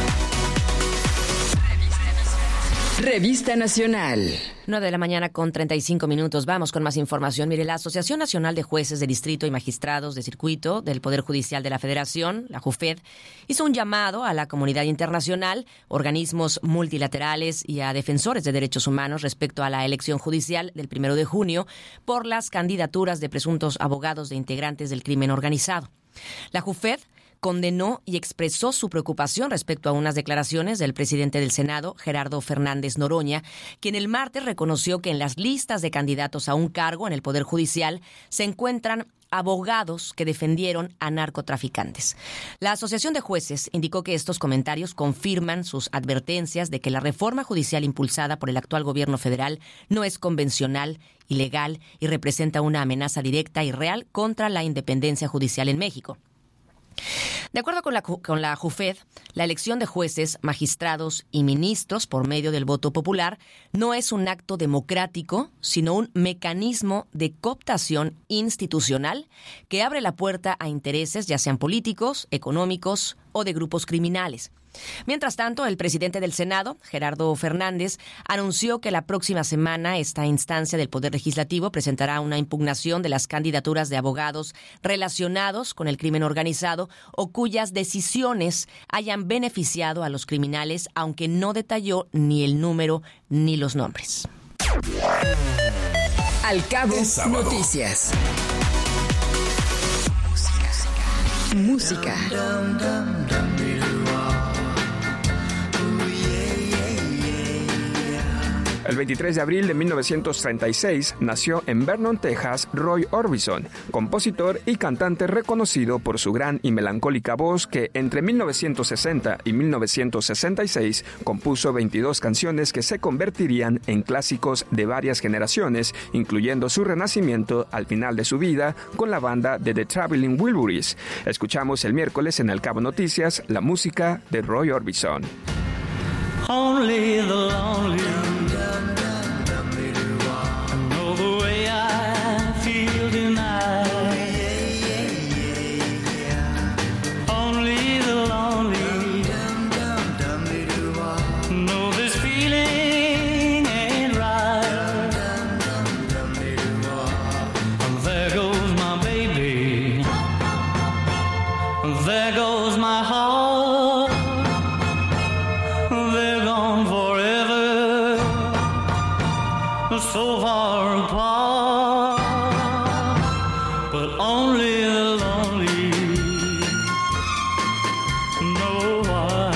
Revista Nacional. nueve de la mañana con treinta y cinco minutos. Vamos con más información. Mire, la Asociación Nacional de Jueces de Distrito y Magistrados de Circuito del Poder Judicial de la Federación, la JUFED, hizo un llamado a la comunidad internacional, organismos multilaterales y a defensores de derechos humanos respecto a la elección judicial del primero de junio por las candidaturas de presuntos abogados de integrantes del crimen organizado. La JUFED condenó y expresó su preocupación respecto a unas declaraciones del presidente del Senado, Gerardo Fernández Noroña, quien el martes reconoció que en las listas de candidatos a un cargo en el Poder Judicial se encuentran abogados que defendieron a narcotraficantes. La Asociación de Jueces indicó que estos comentarios confirman sus advertencias de que la reforma judicial impulsada por el actual gobierno federal no es convencional, ilegal y representa una amenaza directa y real contra la independencia judicial en México. De acuerdo con la, con la JUFED, la elección de jueces, magistrados y ministros por medio del voto popular no es un acto democrático, sino un mecanismo de cooptación institucional que abre la puerta a intereses, ya sean políticos, económicos o de grupos criminales. Mientras tanto, el presidente del Senado, Gerardo Fernández, anunció que la próxima semana esta instancia del Poder Legislativo presentará una impugnación de las candidaturas de abogados relacionados con el crimen organizado o cuyas decisiones hayan beneficiado a los criminales, aunque no detalló ni el número ni los nombres. Al Cabo Noticias. Música. El veintitrés de abril de mil novecientos treinta y seis nació en Vernon, Texas, Roy Orbison, compositor y cantante reconocido por su gran y melancólica voz que entre mil novecientos sesenta y mil novecientos sesenta y seis compuso veintidós canciones que se convertirían en clásicos de varias generaciones, incluyendo su renacimiento al final de su vida con la banda de The Traveling Wilburys. Escuchamos el miércoles en Al Cabo Noticias la música de Roy Orbison. Only the lonely know the way I feel tonight. Only the lonely know this feeling ain't right. There goes my baby, there goes my heart. They're gone forever, so far apart. But only the lonely know why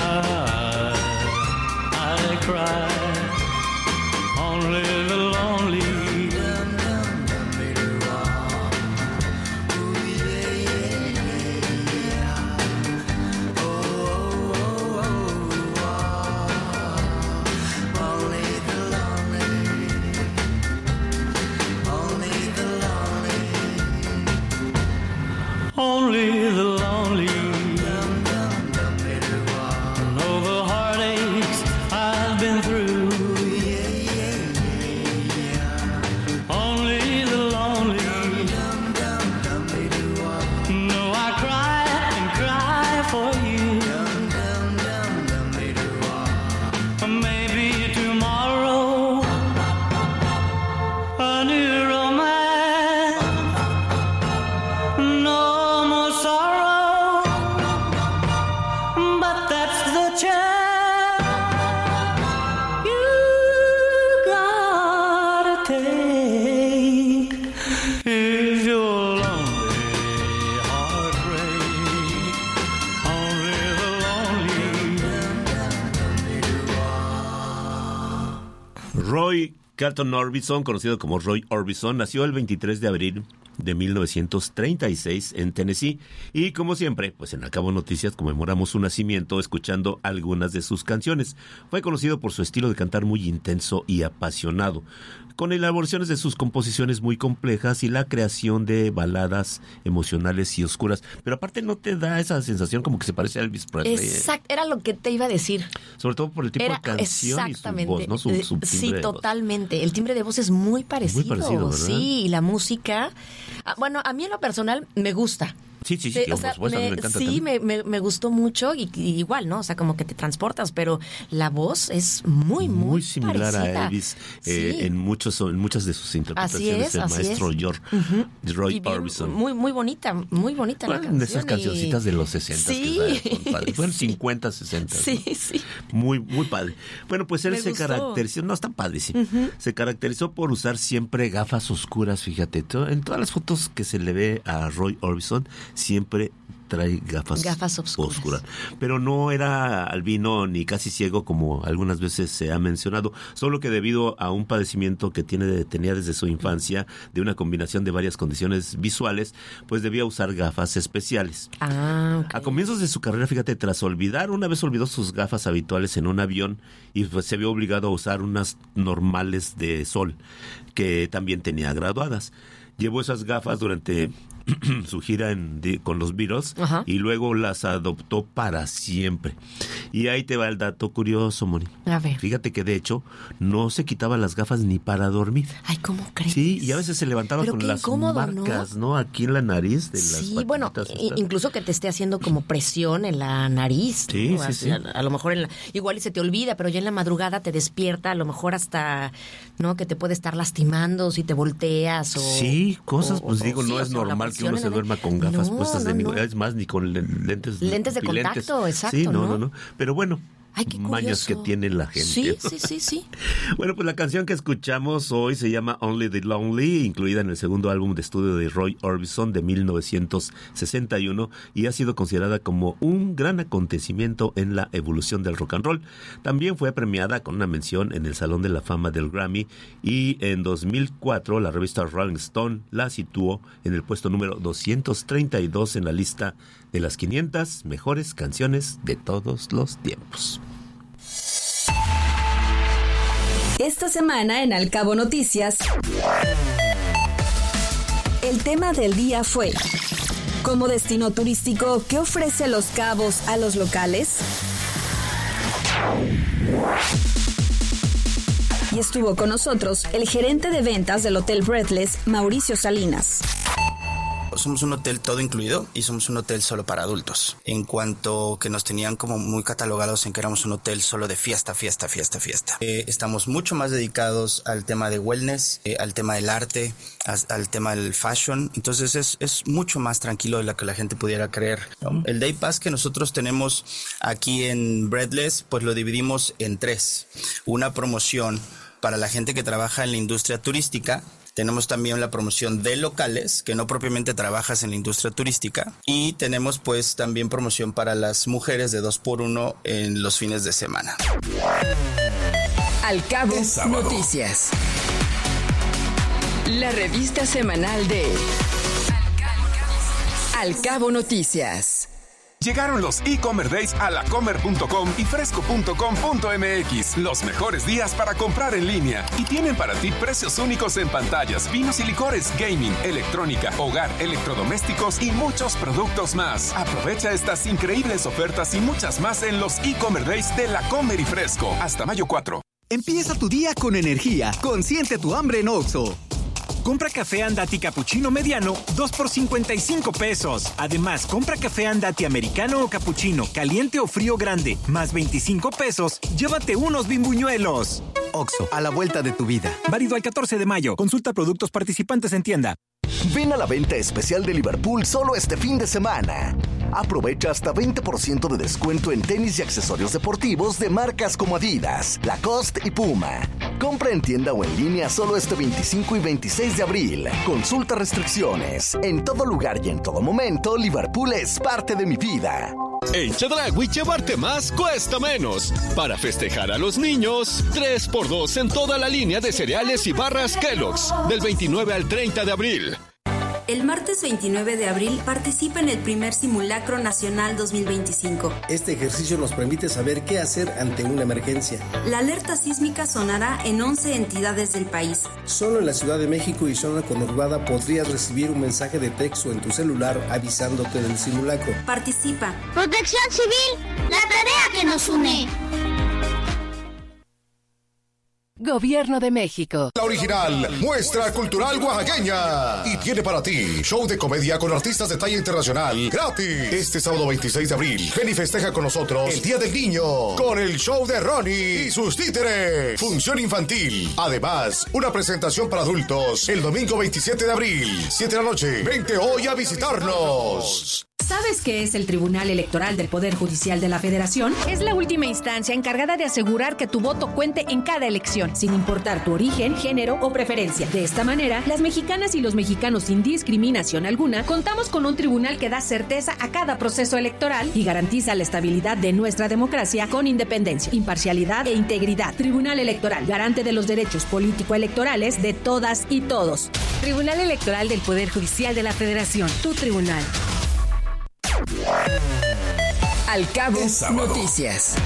I cry. Only the lonely. Only the lonely know the heartaches I've been through. Only the lonely know I cry and cry for you. Maybe tomorrow a new romance. No. Roy Carlton Orbison, conocido como Roy Orbison, nació el veintitrés de abril de mil novecientos treinta y seis en Tennessee y como siempre, pues en Al Cabo Noticias conmemoramos su nacimiento escuchando algunas de sus canciones. Fue conocido por su estilo de cantar muy intenso y apasionado, con elaboraciones de sus composiciones muy complejas y la creación de baladas emocionales y oscuras. Pero aparte no te da esa sensación como que se parece a Elvis Presley. Exacto, era lo que te iba a decir. Sobre todo por el tipo era, de canción y su voz, ¿no? Su, su timbre sí, de totalmente. voz. El timbre de voz es muy parecido. Muy parecido, ¿verdad? Sí, y la música. Ah, bueno, a mí en lo personal me gusta. Sí, sí, sí, Sí, claro, o sea, por supuesto, me, a mí me encanta sí, también. me, me, me gustó mucho y, y igual, ¿no? O sea, como que te transportas, pero la voz es muy, muy, muy similar parecida. a Elvis eh, Sí. en muchos en muchas de sus interpretaciones. es, el así maestro es. George Ujú. Roy Y bien, Orbison. Muy, muy bonita, muy bonita la Bueno, canción. de esas y- cancioncitas de los sesenta Sí. que son padres. Bueno, cincuenta, sesenta. Sí, sí. Muy, muy padre. Bueno, pues él Me se gustó. caracterizó, no es tan padre, sí. Ujú. Se caracterizó por usar siempre gafas oscuras, fíjate. To- En todas las fotos que se le ve a Roy Orbison, siempre trae gafas, Gafas oscuras. Pero no era albino ni casi ciego como algunas veces se ha mencionado, solo que debido a un padecimiento que tiene, tenía desde su infancia, de una combinación de varias condiciones visuales, pues debía usar gafas especiales. Ah, ok. A comienzos de su carrera, fíjate, tras olvidar, una vez olvidó sus gafas habituales en un avión y pues se vio obligado a usar unas normales de sol, que también tenía graduadas. Llevó esas gafas durante su gira en, de, con los Beatles. Ajá. Y luego las adoptó para siempre. Y ahí te va el dato curioso, Moni. A ver. Fíjate que de hecho no se quitaba las gafas ni para dormir. Ay, ¿cómo crees? Sí, y a veces se levantaba Pero con qué las incómodo, marcas, ¿no? ¿no? Aquí en la nariz de las Sí, bueno, patitas i- estas. incluso que te esté haciendo como presión en la nariz. Sí, ¿no? sí, Así, sí. A, a lo mejor en la- igual y se te olvida, pero ya en la madrugada te despierta, a lo mejor hasta, ¿no? Que te puede estar lastimando si te volteas o... Sí, cosas, o- pues o- digo, sí, no o es sea, la normal que presión uno en se el- duerma con gafas No, puestas de no, ningún, no. es más, ni con le- lentes Lentes de pupilentes. contacto, exacto, Sí, no, ¿no? no, no. Pero bueno, Ay, qué mañas que curioso. tiene la gente. Sí, sí, sí, sí. Bueno, pues la canción que escuchamos hoy se llama Only the Lonely, incluida en el segundo álbum de estudio de Roy Orbison de mil novecientos sesenta y uno, y ha sido considerada como un gran acontecimiento en la evolución del rock and roll. También fue premiada con una mención en el Salón de la Fama del Grammy, y en dos mil cuatro la revista Rolling Stone la situó en el puesto número doscientos treinta y dos en la lista de las quinientas mejores canciones de todos los tiempos. Esta semana en Al Cabo Noticias, el tema del día fue: como destino turístico, ¿qué ofrece Los Cabos a los locales? Y estuvo con nosotros el gerente de ventas del Hotel Breathless, Mauricio Salinas. Somos un hotel todo incluido y somos un hotel solo para adultos. En cuanto que nos tenían como muy catalogados en que éramos un hotel solo de fiesta, fiesta, fiesta, fiesta. Eh, estamos mucho más dedicados al tema de wellness, eh, al tema del arte, a, al tema del fashion. Entonces es, es mucho más tranquilo de lo que la gente pudiera creer, ¿no? El Day Pass que nosotros tenemos aquí en Breathless, pues lo dividimos en tres. Una promoción para la gente que trabaja en la industria turística, Tenemos también la promoción de locales, que no propiamente trabajas en la industria turística. Y tenemos pues también promoción para las mujeres de dos por uno en los fines de semana. Al Cabo Noticias. La revista semanal de Al Cabo Noticias. Llegaron los e-Commerce Days a lacomer punto com y fresco punto com punto m x. Los mejores días para comprar en línea. Y tienen para ti precios únicos en pantallas, vinos y licores, gaming, electrónica, hogar, electrodomésticos y muchos productos más. Aprovecha estas increíbles ofertas y muchas más en los e-Commerce Days de Lacomer y Fresco. Hasta mayo cuatro. Empieza tu día con energía. Consiente tu hambre en Oxxo. Compra café Andati Cappuccino mediano, dos por cincuenta y cinco pesos. Además, compra café Andati americano o cappuccino, caliente o frío grande, más veinticinco pesos, llévate unos bimbuñuelos. Oxxo, a la vuelta de tu vida. Válido al catorce de mayo. Consulta productos participantes en tienda. Ven a la venta especial de Liverpool solo este fin de semana. Aprovecha hasta veinte por ciento de descuento en tenis y accesorios deportivos de marcas como Adidas, Lacoste y Puma. Compra en tienda o en línea solo este veinticinco y veintiséis de abril. Consulta restricciones. En todo lugar y en todo momento, Liverpool es parte de mi vida. En Chedraui llevarte más cuesta menos. Para festejar a los niños, tres por dos en toda la línea de cereales y barras Kellogg's, del veintinueve al treinta de abril. El martes veintinueve de abril participa en el primer Simulacro Nacional dos mil veinticinco. Este ejercicio nos permite saber qué hacer ante una emergencia. La alerta sísmica sonará en once entidades del país. Solo en la Ciudad de México y zona conurbada podrías recibir un mensaje de texto en tu celular avisándote del simulacro. Participa. Protección Civil, la tarea que nos une. Gobierno de México. La original, Muestra Cultural Oaxaqueña. Y tiene para ti show de comedia con artistas de talla internacional gratis. Este sábado veintiséis de abril, ven y festeja con nosotros el Día del Niño con el show de Ronnie y sus títeres. Función infantil. Además, una presentación para adultos el domingo veintisiete de abril, siete de la noche. Vente hoy a visitarnos. ¿Sabes qué es el Tribunal Electoral del Poder Judicial de la Federación? Es la última instancia encargada de asegurar que tu voto cuente en cada elección, sin importar tu origen, género o preferencia. De esta manera, las mexicanas y los mexicanos sin discriminación alguna, contamos con un tribunal que da certeza a cada proceso electoral y garantiza la estabilidad de nuestra democracia con independencia, imparcialidad e integridad. Tribunal Electoral, garante de los derechos político-electorales de todas y todos. Tribunal Electoral del Poder Judicial de la Federación, tu tribunal. Al Cabo Noticias.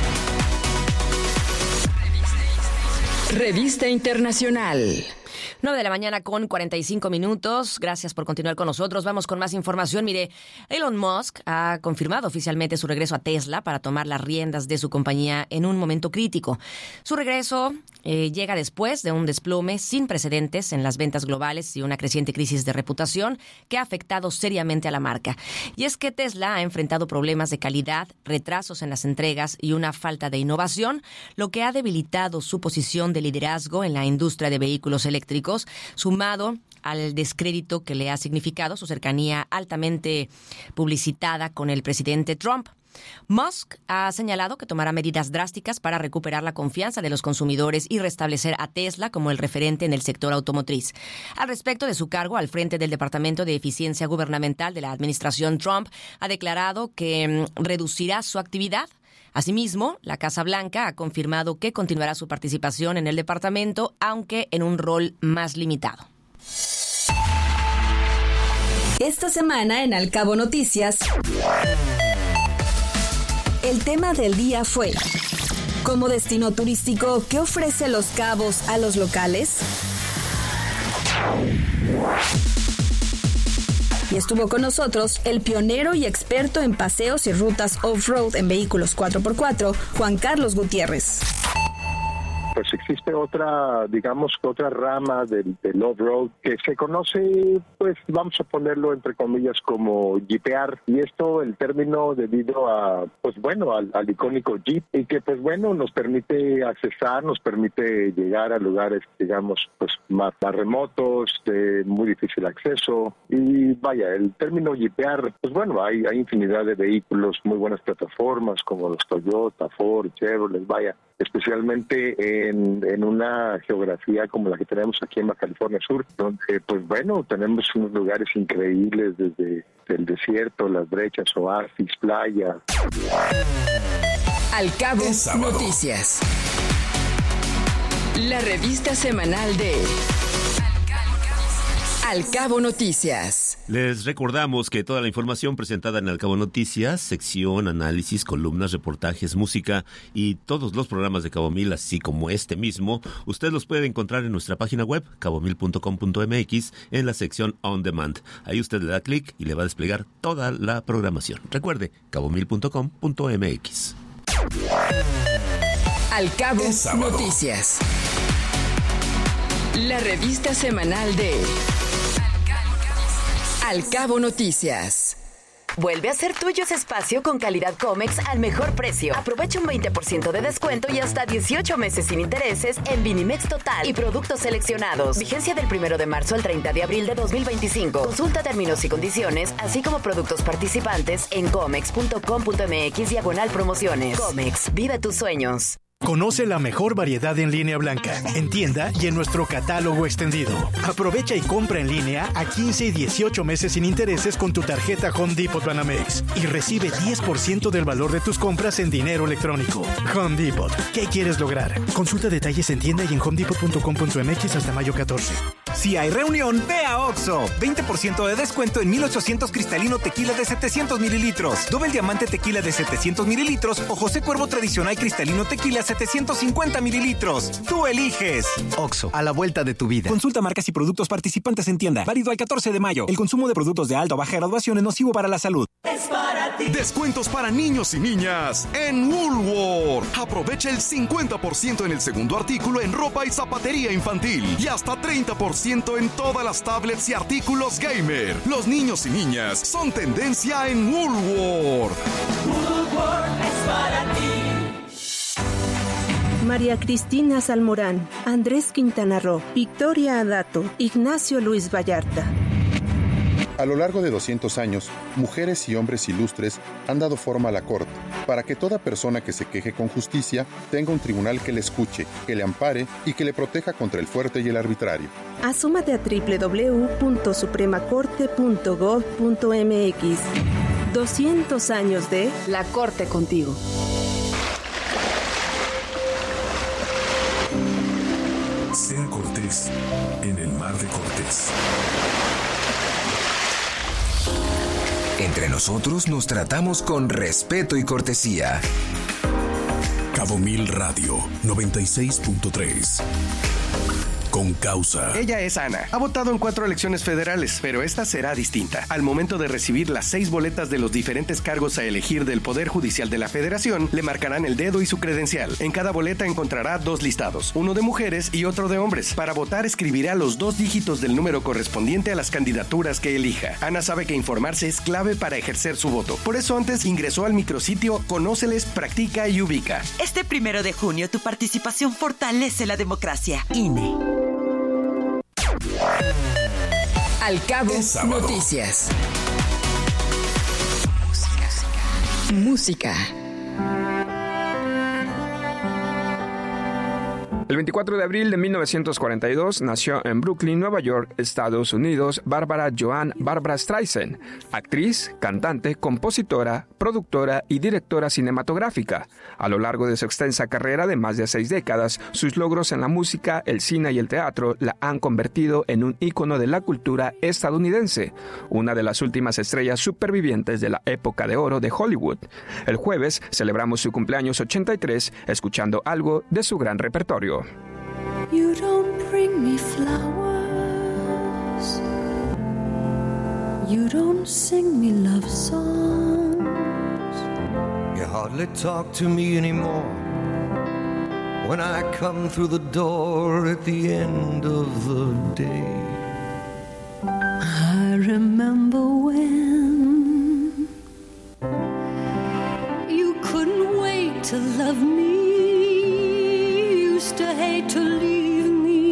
Revista Internacional. nueve de la mañana con cuarenta y cinco minutos. Gracias por continuar con nosotros. Vamos con más información. Mire, Elon Musk ha confirmado oficialmente su regreso a Tesla para tomar las riendas de su compañía en un momento crítico. Su regreso eh, llega después de un desplome sin precedentes en las ventas globales y una creciente crisis de reputación que ha afectado seriamente a la marca. Y es que Tesla ha enfrentado problemas de calidad, retrasos en las entregas y una falta de innovación, lo que ha debilitado su posición de liderazgo en la industria de vehículos eléctricos, sumado al descrédito que le ha significado su cercanía altamente publicitada con el presidente Trump. Musk ha señalado que tomará medidas drásticas para recuperar la confianza de los consumidores y restablecer a Tesla como el referente en el sector automotriz. Al respecto de su cargo al frente del Departamento de Eficiencia Gubernamental de la administración Trump, ha declarado que mm, reducirá su actividad. Asimismo, la Casa Blanca ha confirmado que continuará su participación en el departamento, aunque en un rol más limitado. Esta semana en Al Cabo Noticias, el tema del día fue: como destino turístico, ¿qué ofrece Los Cabos a los locales? Y estuvo con nosotros el pionero y experto en paseos y rutas off-road en vehículos cuatro por cuatro, Juan Carlos Gutiérrez. Pues existe otra, digamos, otra rama del, del off-road que se conoce, pues vamos a ponerlo entre comillas como jeepear, y esto el término debido a, pues bueno, al, al icónico jeep, y que pues bueno, nos permite accesar, nos permite llegar a lugares, digamos, pues más, más remotos, de muy difícil acceso, y vaya, el término jeepear, pues bueno, hay, hay infinidad de vehículos, muy buenas plataformas como los Toyota, Ford, Chevrolet, vaya, especialmente en, en una geografía como la que tenemos aquí en Baja California Sur, donde, pues bueno, tenemos unos lugares increíbles desde el desierto, las brechas, oasis, playa. Al Cabo Noticias. La revista semanal de Al Cabo Noticias. Les recordamos que toda la información presentada en Al Cabo Noticias, sección, análisis, columnas, reportajes, música y todos los programas de Cabo Mil, así como este mismo, usted los puede encontrar en nuestra página web, cabo mil punto com punto m x, en la sección On Demand. Ahí usted le da clic y le va a desplegar toda la programación. Recuerde, cabo mil punto com punto m x. Al Cabo Noticias. La revista semanal de Al Cabo Noticias. Vuelve a ser tuyo ese espacio con calidad Comex al mejor precio. Aprovecha un veinte por ciento de descuento y hasta dieciocho meses sin intereses en Vinimex Total y productos seleccionados. Vigencia del primero de marzo al treinta de abril de dos mil veinticinco. Consulta términos y condiciones, así como productos participantes en comex punto com punto m x diagonal promociones. Comex, vive tus sueños. Conoce la mejor variedad en línea blanca, en tienda y en nuestro catálogo extendido. Aprovecha y compra en línea a quince y dieciocho meses sin intereses con tu tarjeta Home Depot Banamex y recibe diez por ciento del valor de tus compras en dinero electrónico. Home Depot, ¿qué quieres lograr? Consulta detalles en tienda y en home depot punto com punto m x hasta mayo catorce. Si hay reunión, ve a Oxxo. veinte por ciento de descuento en mil ochocientos cristalino tequila de setecientos mililitros, Doble Diamante tequila de setecientos mililitros o José Cuervo tradicional cristalino tequila setecientos cincuenta mililitros. Tú eliges. Oxxo, a la vuelta de tu vida. Consulta marcas y productos participantes en tienda. Válido al catorce de mayo. El consumo de productos de alta o baja graduación es nocivo para la salud. Es para ti. Descuentos para niños y niñas en Woolworth. Aprovecha el cincuenta por ciento en el segundo artículo en ropa y zapatería infantil y hasta treinta por ciento en todas las tablets y artículos gamer. Los niños y niñas son tendencia en Woolworth. Woolworth es para ti. María Cristina Salmorán, Andrés Quintana Roo, Victoria Adato, Ignacio Luis Vallarta. A lo largo de doscientos años, mujeres y hombres ilustres han dado forma a la Corte, para que toda persona que se queje con justicia tenga un tribunal que le escuche, que le ampare y que le proteja contra el fuerte y el arbitrario. Asómate a doble u doble u doble u punto suprema corte punto gov punto m x. doscientos años de La Corte contigo. Sea cortés en el mar de Cortés. Entre nosotros nos tratamos con respeto y cortesía. Cabo Mil Radio noventa y seis punto tres. Con causa. Ella es Ana. Ha votado en cuatro elecciones federales, pero esta será distinta. Al momento de recibir las seis boletas de los diferentes cargos a elegir del Poder Judicial de la Federación, le marcarán el dedo y su credencial. En cada boleta encontrará dos listados, uno de mujeres y otro de hombres. Para votar escribirá los dos dígitos del número correspondiente a las candidaturas que elija. Ana sabe que informarse es clave para ejercer su voto. Por eso antes ingresó al micrositio Conóceles, Practica y Ubica. Este primero de junio tu participación fortalece la democracia. I N E. Al Cabo Noticias. Música. El veinticuatro de abril de mil novecientos cuarenta y dos nació en Brooklyn, Nueva York, Estados Unidos, Bárbara Joan Barbra Streisand, actriz, cantante, compositora, productora y directora cinematográfica. A lo largo de su extensa carrera de más de seis décadas, sus logros en la música, el cine y el teatro la han convertido en un ícono de la cultura estadounidense, una de las últimas estrellas supervivientes de la época de oro de Hollywood. El jueves celebramos su cumpleaños ochenta y tres escuchando algo de su gran repertorio. You don't bring me flowers. You don't sing me love songs. You hardly talk to me anymore when I come through the door at the end of the day. I remember when you couldn't wait to love me. Used to hate to leave me.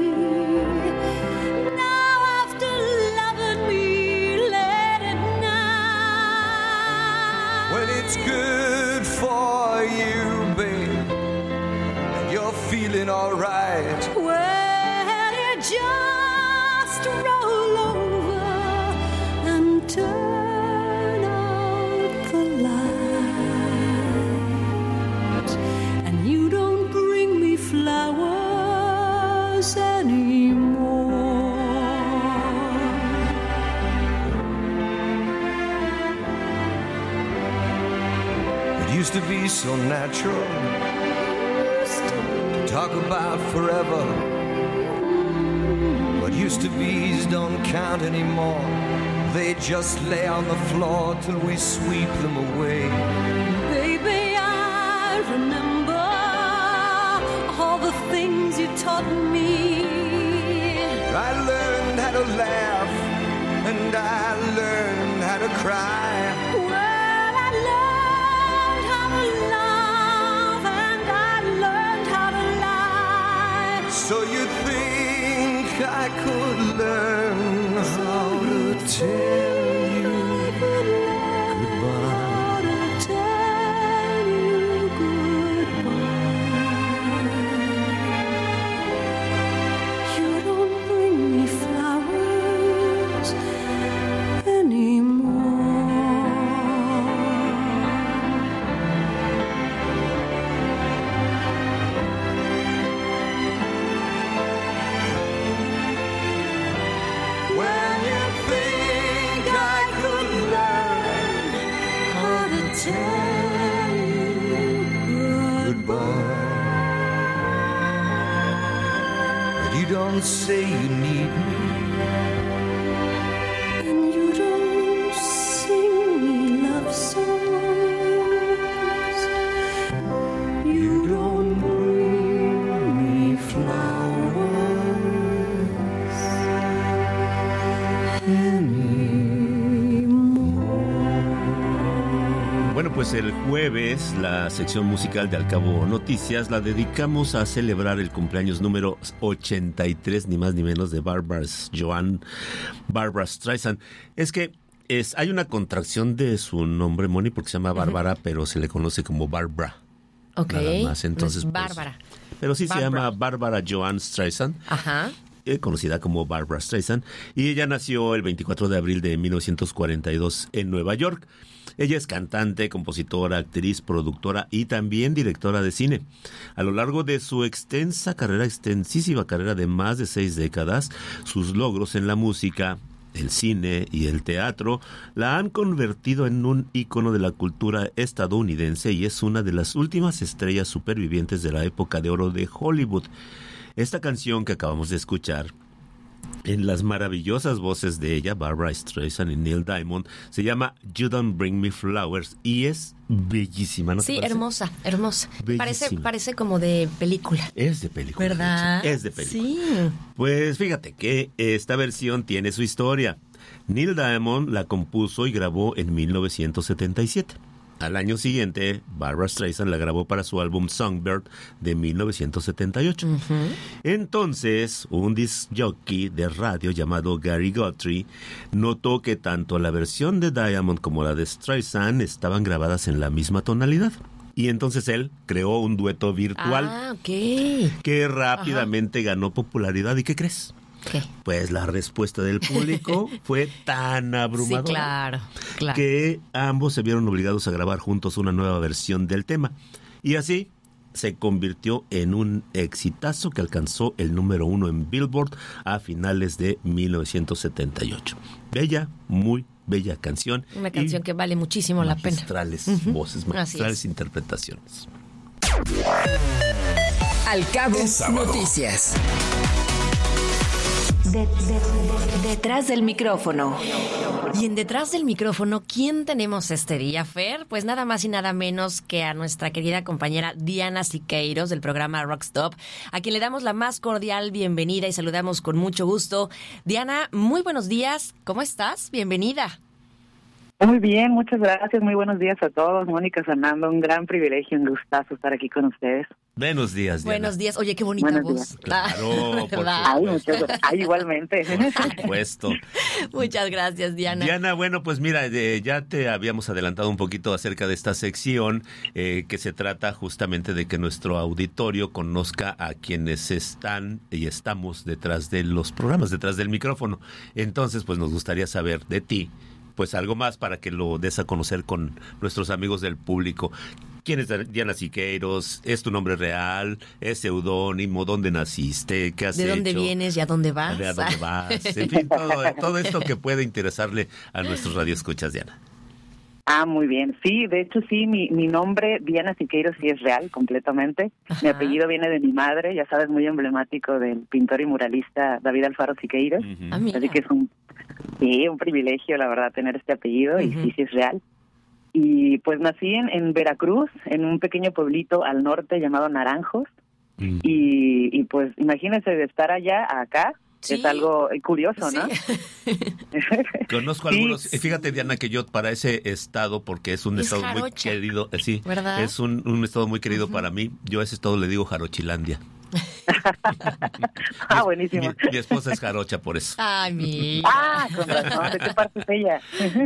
Now after loving me, let it now. When it's good for you, babe, and you're feeling feeling alright. Well, you just roll over and turn out the light, and you don't bring me flowers anymore. It used to be so natural to talk about forever, but used to be's don't count anymore. They just lay on the floor till we sweep them away. Baby, I remember all the things you taught me. I learned how to laugh and I learned how to cry. Well, I learned how to love and I learned how to lie. So you think I could learn how to tell you goodbye? How to tell you goodbye. You don't bring me flowers anymore. When you think I could learn How to tell you goodbye, but you don't say you need me. and you don't sing me love songs. You don't bring me flowers anymore. Bueno, pues el jueves la sección musical de Al Cabo Noticias la dedicamos a celebrar el cumpleaños número ochenta y tres, ni más ni menos, de Barbara Joan Barbara Streisand. Es que es, hay una contracción de su nombre, Moni, porque se llama Bárbara, pero se le conoce como Barbara. Ok. Nada más, entonces, No es pues, Bárbara. pero sí Barbara. se llama Barbara Joan Streisand. Ajá. eh, conocida como Barbara Streisand, y ella nació el veinticuatro de abril de mil novecientos cuarenta y dos en Nueva York. Ella es cantante, compositora, actriz, productora y también directora de cine. A lo largo de su extensa carrera, extensísima carrera de más de seis décadas, sus logros en la música, el cine y el teatro la han convertido en un ícono de la cultura estadounidense y es una de las últimas estrellas supervivientes de la época de oro de Hollywood. Esta canción que acabamos de escuchar, en las maravillosas voces de ella, Barbara Streisand y Neil Diamond, se llama You Don't Bring Me Flowers y es bellísima, ¿no te Sí, parece? hermosa, hermosa. Parece, Bellísima. parece como de película. Es de película. ¿Verdad? de hecho, Es de película. Sí. Pues fíjate que esta versión tiene su historia. Neil Diamond la compuso y grabó en mil novecientos setenta y siete. Al año siguiente, Barbara Streisand la grabó para su álbum Songbird de mil novecientos setenta y ocho. Uh-huh. Entonces, un disc jockey de radio llamado Gary Guthrie notó que tanto la versión de Diamond como la de Streisand estaban grabadas en la misma tonalidad. Y entonces él creó un dueto virtual Ah, ok. que rápidamente Ajá. ganó popularidad. ¿Y qué crees? ¿Qué? Pues la respuesta del público fue tan abrumadora, sí, claro, claro, que ambos se vieron obligados a grabar juntos una nueva versión del tema. Y así se convirtió en un exitazo que alcanzó el número uno en Billboard a finales de mil novecientos setenta y ocho. Bella, muy bella canción. Una canción que vale muchísimo la pena. Magistrales uh-huh. voces, magistrales interpretaciones. Al Cabo Noticias. De, de, de, detrás del micrófono. Y en Detrás del Micrófono, ¿quién tenemos este día, Fer? Pues nada más y nada menos que a nuestra querida compañera Diana Siqueiros del programa Rock Stop, a quien le damos la más cordial bienvenida y saludamos con mucho gusto. Diana, muy buenos días. ¿Cómo estás? Bienvenida. Muy bien, muchas gracias, muy buenos días a todos. Mónica, Fernando, un gran privilegio, un gustazo estar aquí con ustedes. Buenos días, Diana. Buenos días. Oye, qué bonita Buenos voz. días. Claro, por Ay, muchas gracias. Ay, igualmente. Por supuesto. Muchas gracias, Diana. Diana, bueno, pues mira, eh, ya te habíamos adelantado un poquito acerca de esta sección eh, que se trata justamente de que nuestro auditorio conozca a quienes están y estamos detrás de los programas, detrás del micrófono. Entonces, pues nos gustaría saber de ti, pues algo más para que lo des a conocer con nuestros amigos del público. ¿Quién es Diana Siqueiros? ¿Es tu nombre real? ¿Es seudónimo? ¿Dónde naciste? ¿Qué has hecho? ¿De dónde vienes y a dónde vas? ¿De a dónde vas? En fin, todo, todo esto que puede interesarle a nuestros radioescuchas, Diana. Ah, muy bien. Sí, de hecho sí, mi, mi nombre, Diana Siqueiros, sí es real completamente. Ajá. Mi apellido viene de mi madre, ya sabes, muy emblemático del pintor y muralista David Alfaro Siqueiros. Uh-huh. Ah, así que es un, sí, un privilegio, la verdad, tener este apellido. Uh-huh. Y sí, sí es real. Y pues nací en, en Veracruz, en un pequeño pueblito al norte llamado Naranjos. Uh-huh. Y, y pues imagínense de estar allá a acá. Sí. Es algo curioso, ¿no? Sí. Conozco sí. algunos. Fíjate, Diana, que yo para ese estado, porque es un es estado jarocha. Muy querido, eh, sí, ¿verdad? Es un, un estado muy querido uh-huh. para mí. Yo a ese estado le digo Jarochilandia. Ah, buenísimo. Mi, mi esposa es jarocha, por eso. Ay, mi. Ah, con razón. ¿De qué parte es ella?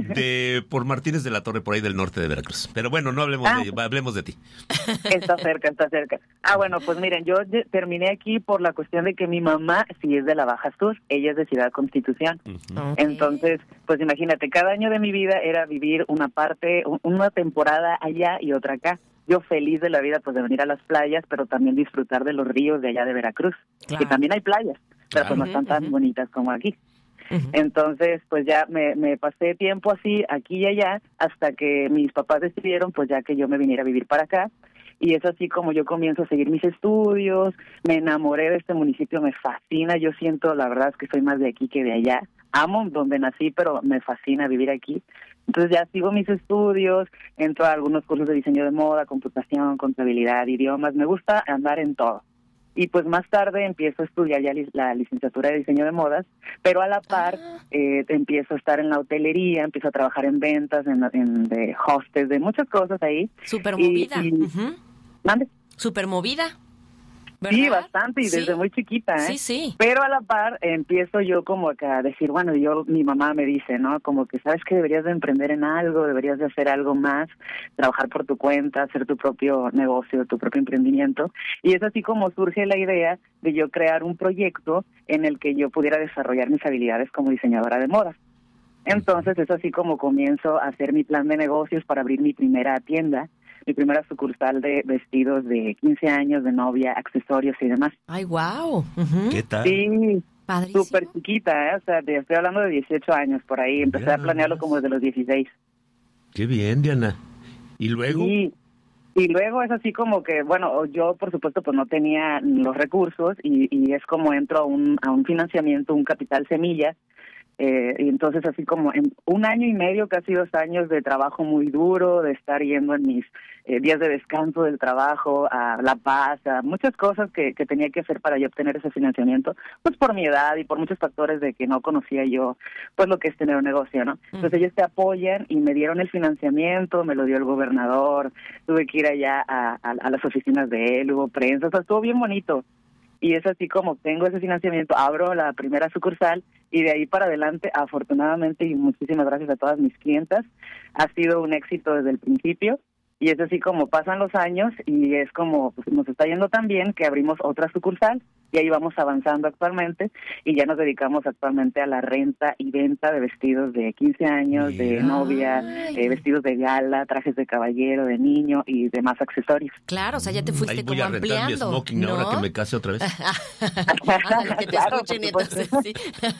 De por Martínez de la Torre, por ahí del norte de Veracruz. Pero bueno, no hablemos ah. de ello, hablemos de ti. Está cerca, está cerca. Ah, bueno, pues miren, yo terminé aquí por la cuestión de que mi mamá sí es de la Baja Sur, ella es de Ciudad Constitución. Uh-huh. Okay. Entonces, pues imagínate, cada año de mi vida era vivir una parte, una temporada allá y otra acá. Yo feliz de la vida, pues de venir a las playas, pero también disfrutar de los ríos de allá de Veracruz, claro. Que también hay playas, pero claro. Pues no están tan uh-huh. bonitas como aquí. Uh-huh. Entonces, pues ya me, me pasé tiempo así, aquí y allá, hasta que mis papás decidieron, pues ya que yo me viniera a vivir para acá. Y es así como yo comienzo a seguir mis estudios, me enamoré de este municipio, me fascina, yo siento, la verdad es que soy más de aquí que de allá. Amo donde nací, pero me fascina vivir aquí. Entonces ya sigo mis estudios, entro a algunos cursos de diseño de moda, computación, contabilidad, idiomas, me gusta andar en todo. Y pues más tarde empiezo a estudiar ya la licenciatura de diseño de modas, pero a la par eh, empiezo a estar en la hotelería, empiezo a trabajar en ventas, en, en de hostes, de muchas cosas ahí. Súper movida. Y, y, uh-huh. ¿Mande? Súper movida. ¿verdad? Sí, bastante, y desde sí. muy chiquita, ¿eh? Sí, sí. Pero a la par empiezo yo como que a decir, bueno, yo, mi mamá me dice, ¿no? Como que sabes que deberías de emprender en algo, deberías de hacer algo más, trabajar por tu cuenta, hacer tu propio negocio, tu propio emprendimiento. Y es así como surge la idea de yo crear un proyecto en el que yo pudiera desarrollar mis habilidades como diseñadora de moda. Entonces es así como comienzo a hacer mi plan de negocios para abrir mi primera tienda, mi primera sucursal de vestidos de quince años, de novia, accesorios y demás. ¡Ay, wow! Uh-huh. ¿Qué tal? Sí, padrísimo. Súper chiquita, ¿eh? O sea, estoy hablando de dieciocho años por ahí. Empecé Mira, a planearlo como desde los dieciséis. ¡Qué bien, Diana! ¿Y luego? Sí. Y luego es así como que, bueno, yo por supuesto pues no tenía los recursos y, y es como entro a un, a un financiamiento, un capital semilla. Eh, y entonces así como en un año y medio, casi dos años de trabajo muy duro, de estar yendo en mis eh, días de descanso del trabajo a La Paz, a muchas cosas que, que tenía que hacer para yo obtener ese financiamiento, pues por mi edad y por muchos factores de que no conocía yo pues lo que es tener un negocio, ¿no? Entonces ellos te apoyan y me dieron el financiamiento, me lo dio el gobernador, tuve que ir allá a, a, a las oficinas de él, hubo prensa, o sea, estuvo bien bonito. Y es así como tengo ese financiamiento, abro la primera sucursal y de ahí para adelante, afortunadamente, y muchísimas gracias a todas mis clientas, ha sido un éxito desde el principio. Y es así como pasan los años y es como pues, nos está yendo tan bien que abrimos otra sucursal y ahí vamos avanzando actualmente y ya nos dedicamos actualmente a la renta y venta de vestidos de quince años, Mira. de novia, eh, vestidos de gala, trajes de caballero, de niño y demás accesorios. Claro, o sea, ya te fuiste ahí voy como a rentar ampliando, mi smoking ¿no? ahora que me case otra vez. Ándale, que te claro, escuchen entonces, sí.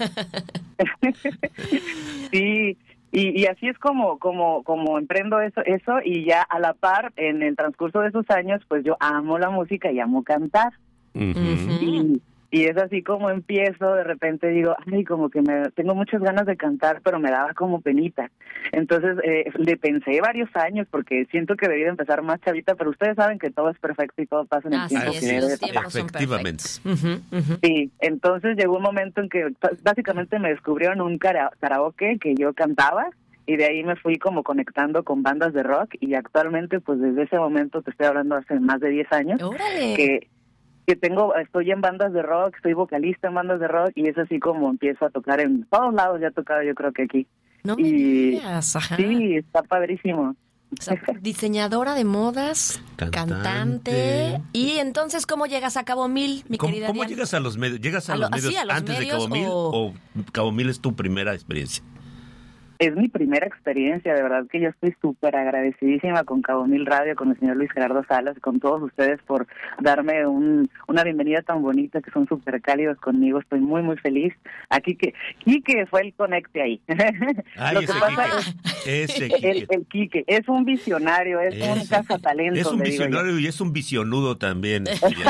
Sí. Y, y así es como como como emprendo eso eso y ya a la par en el transcurso de esos años pues yo amo la música y amo cantar. Uh-huh. y, y es así como empiezo, de repente digo, ay, como que me tengo muchas ganas de cantar, pero me daba como penita. Entonces eh, le pensé varios años porque siento que debí de empezar más chavita, pero ustedes saben que todo es perfecto y todo pasa en el Así tiempo es, que debe de pasar. Efectivamente. Uh-huh, uh-huh. Sí, entonces llegó un momento en que básicamente me descubrieron un kara- karaoke que yo cantaba y de ahí me fui como conectando con bandas de rock y actualmente pues desde ese momento, te estoy hablando hace más de diez años, ¡Órale! que que tengo, estoy en bandas de rock, estoy vocalista en bandas de rock y es así como empiezo a tocar en todos lados, ya he tocado yo creo que aquí. No me y digas, ajá. Sí, está padrísimo. O sea, diseñadora de modas, Cantante. cantante. Y entonces, ¿cómo llegas a Cabo Mil, mi ¿Cómo, querida cómo Diana? llegas a los medios? ¿Llegas a, A lo- los medios sí, a los antes medios de Cabo Mil o- o Cabo Mil es tu primera experiencia? Es mi primera experiencia, de verdad que yo estoy súper agradecidísima con Cabo Mil Radio, con el señor Luis Gerardo Salas y con todos ustedes por darme un, una bienvenida tan bonita, que son súper cálidos conmigo, estoy muy muy feliz. Aquí que Quique fue el conecte ahí. Ay, Lo que ese pasa Quique, ese es, Quique. el, el Quique es un visionario, es, un Es- cazatalentos. Es un le digo yo. visionario y es un visionudo también.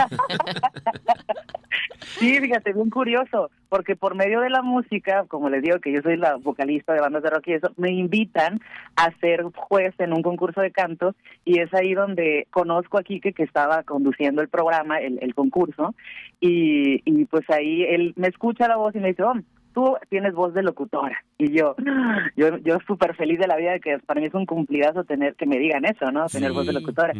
Sí, fíjate, bien curioso, porque por medio de la música, como les digo que yo soy la vocalista de bandas de rock y eso, me invitan a ser juez en un concurso de canto y es ahí donde conozco a Quique, que estaba conduciendo el programa, el, el concurso, y, y pues ahí él me escucha la voz y me dice, oh, tú tienes voz de locutora. Y yo, yo, yo súper feliz de la vida, de que para mí es un cumplidazo tener que me digan eso, ¿no? Tener Sí. voz de locutora.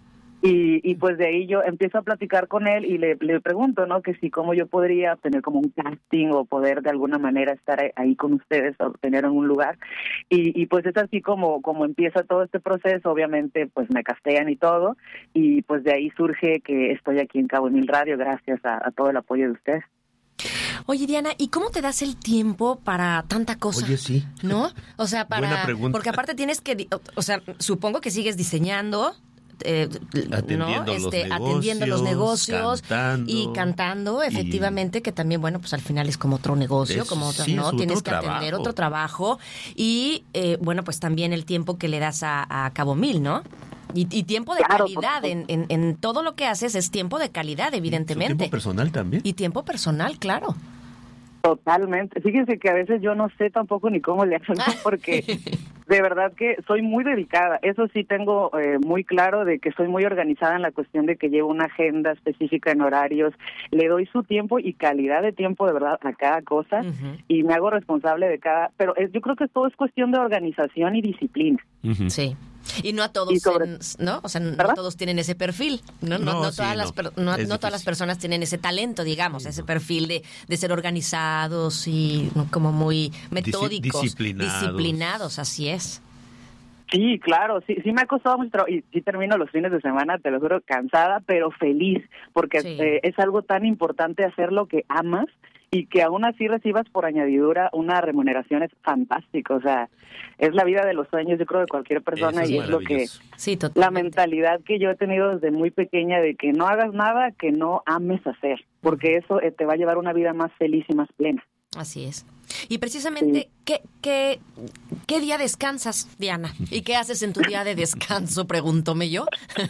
Y, y pues de ahí yo empiezo a platicar con él y le, le pregunto, ¿no? Que si cómo yo podría tener como un casting o poder de alguna manera estar ahí- ahí con ustedes o tener un lugar. Y, y pues es así como, como empieza todo este proceso. Obviamente pues me castean y todo. Y pues de ahí surge que estoy aquí en Cabo Mil Radio gracias a, a todo el apoyo de ustedes. Oye, Diana, ¿y cómo te das el tiempo para tanta cosa? Oye, sí. ¿No? O sea, para... Buena pregunta. Porque aparte tienes que... di- O, o sea, supongo que sigues diseñando... Eh, Atendiendo ¿no? los este, atendiendo los negocios cantando, y cantando, efectivamente, que también, bueno, pues al final es como otro negocio, Es- como otro, sí, ¿no? es Tienes otro que atender trabajo. otro trabajo y, eh, bueno, pues también el tiempo que le das a, a Cabo Mil, ¿no? Y, y tiempo de Claro, por calidad, en, en, en todo lo que haces es tiempo de calidad, evidentemente. ¿Tiempo personal también? Y tiempo personal, claro. Totalmente. Fíjense que a veces yo no sé tampoco ni cómo le hago, ¿no? Porque de verdad que soy muy dedicada. Eso sí tengo eh, muy claro de que soy muy organizada en la cuestión de que llevo una agenda específica en horarios. Le doy su tiempo y calidad de tiempo de verdad a cada cosa y me hago responsable de cada... Pero es, yo creo que todo es cuestión de organización y disciplina. Sí. Y no a todos, Y sobre- en- ¿no? O sea, no todos tienen ese perfil, ¿no? No, No, no sí, todas no. las per- no, Es no todas las personas tienen ese talento, digamos, ese perfil de, de ser organizados y ¿no? como muy metódicos, disciplinados. disciplinados, así es. Sí, claro, sí, sí me ha costado mucho trabajo y sí termino los fines de semana, te lo juro, cansada, pero feliz, porque Sí. eh, es algo tan importante hacer lo que amas y que aún así recibas por añadidura una remuneración es fantástico, o sea, es la vida de los sueños, yo creo, de cualquier persona Eso es y es lo que, maravilloso. Sí, la mentalidad que yo he tenido desde muy pequeña de que no hagas nada que no ames hacer, porque eso eh, te va a llevar una vida más feliz y más plena. Así es. Y precisamente, ¿qué, qué, ¿qué día descansas, Diana? ¿Y qué haces en tu día de descanso? Pregúntome yo.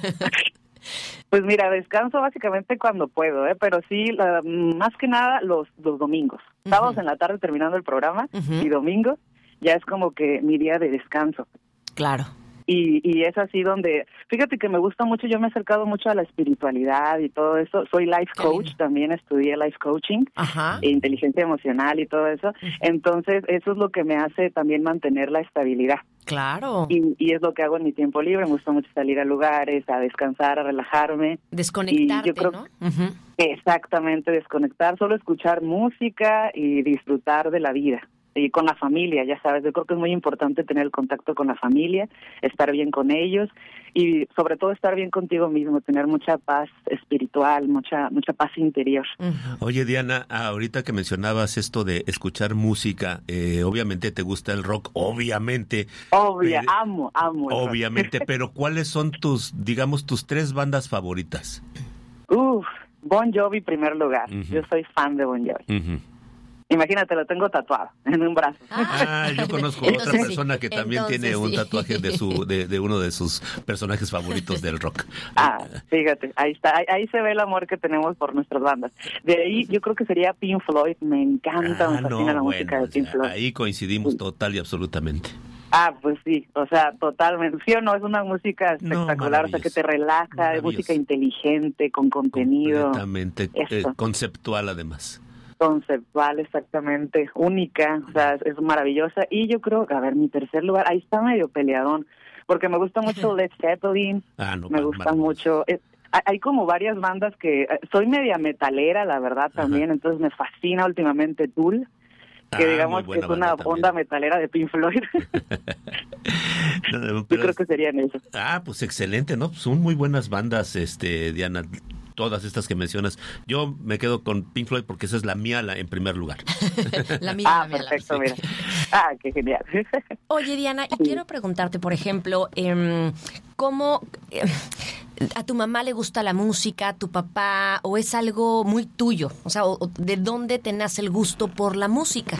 Pues mira, descanso básicamente cuando puedo, ¿eh? Pero sí, la- más que nada los, los domingos. Sábados en la tarde terminando el programa y domingos ya es como que mi día de descanso. Claro. Y, y es así donde, fíjate que me gusta mucho, yo me he acercado mucho a la espiritualidad y todo eso. Soy life coach, también estudié life coaching, e inteligencia emocional y todo eso. Entonces, eso es lo que me hace también mantener la estabilidad. Claro. Y, y es lo que hago en mi tiempo libre. Me gusta mucho salir a lugares, a descansar, a relajarme. Desconectarte, Y yo creo- ¿no? Ujú. Exactamente, desconectar, solo escuchar música y disfrutar de la vida. Y con la familia, ya sabes, yo creo que es muy importante tener el contacto con la familia, estar bien con ellos y sobre todo estar bien contigo mismo, tener mucha paz espiritual, mucha mucha paz interior. Oye, Diana, ahorita que mencionabas esto de escuchar música, eh, obviamente te gusta el rock, obviamente. Obvia, pero- amo, amo. el rock. Obviamente, pero ¿cuáles son tus, digamos, tus tres bandas favoritas? Uf, Bon Jovi primer lugar. Ujú. Yo soy fan de Bon Jovi. Ujú. Imagínate, lo tengo tatuado en un brazo. Ah, yo conozco a otra Entonces sí, persona que también entonces tiene un sí. tatuaje de su de, de uno de sus personajes favoritos del rock. Ah, fíjate, ahí está, ahí, ahí se ve el amor que tenemos por nuestras bandas. De ahí yo creo que sería Pink Floyd, me encanta, me Ah, fascina no, la música bueno, de Pink Floyd. ahí coincidimos total y absolutamente. Ah, pues sí, o sea, totalmente. ¿Sí o no? Es una música espectacular, o sea, que te relaja, es música inteligente, con contenido. Completamente eh, Eso. conceptual además. Conceptual, exactamente, única, o sea, es, es maravillosa. Y yo creo, a ver, mi tercer lugar, ahí está medio peleadón, porque me gusta mucho Led Zeppelin, ah, no, me mal, gusta mal. mucho... Eh, hay como varias bandas que... Eh, soy media metalera, la verdad, también, Ajá. entonces me fascina últimamente Tool, que ah, digamos que es una también. onda metalera de Pink Floyd. no, no, yo creo que serían eso. Ah, pues excelente, ¿no? Son muy buenas bandas, este, Diana, todas estas que mencionas. Yo me quedo con Pink Floyd porque esa es la mía la, en primer lugar. la mía, ah, la mía, perfecto, la mía. mira. Ah, qué genial. Oye, Diana, y quiero preguntarte, por ejemplo, eh, ¿cómo eh, a tu mamá le gusta la música, a tu papá, o es algo muy tuyo? O sea, o, ¿de dónde te nace el gusto por la música?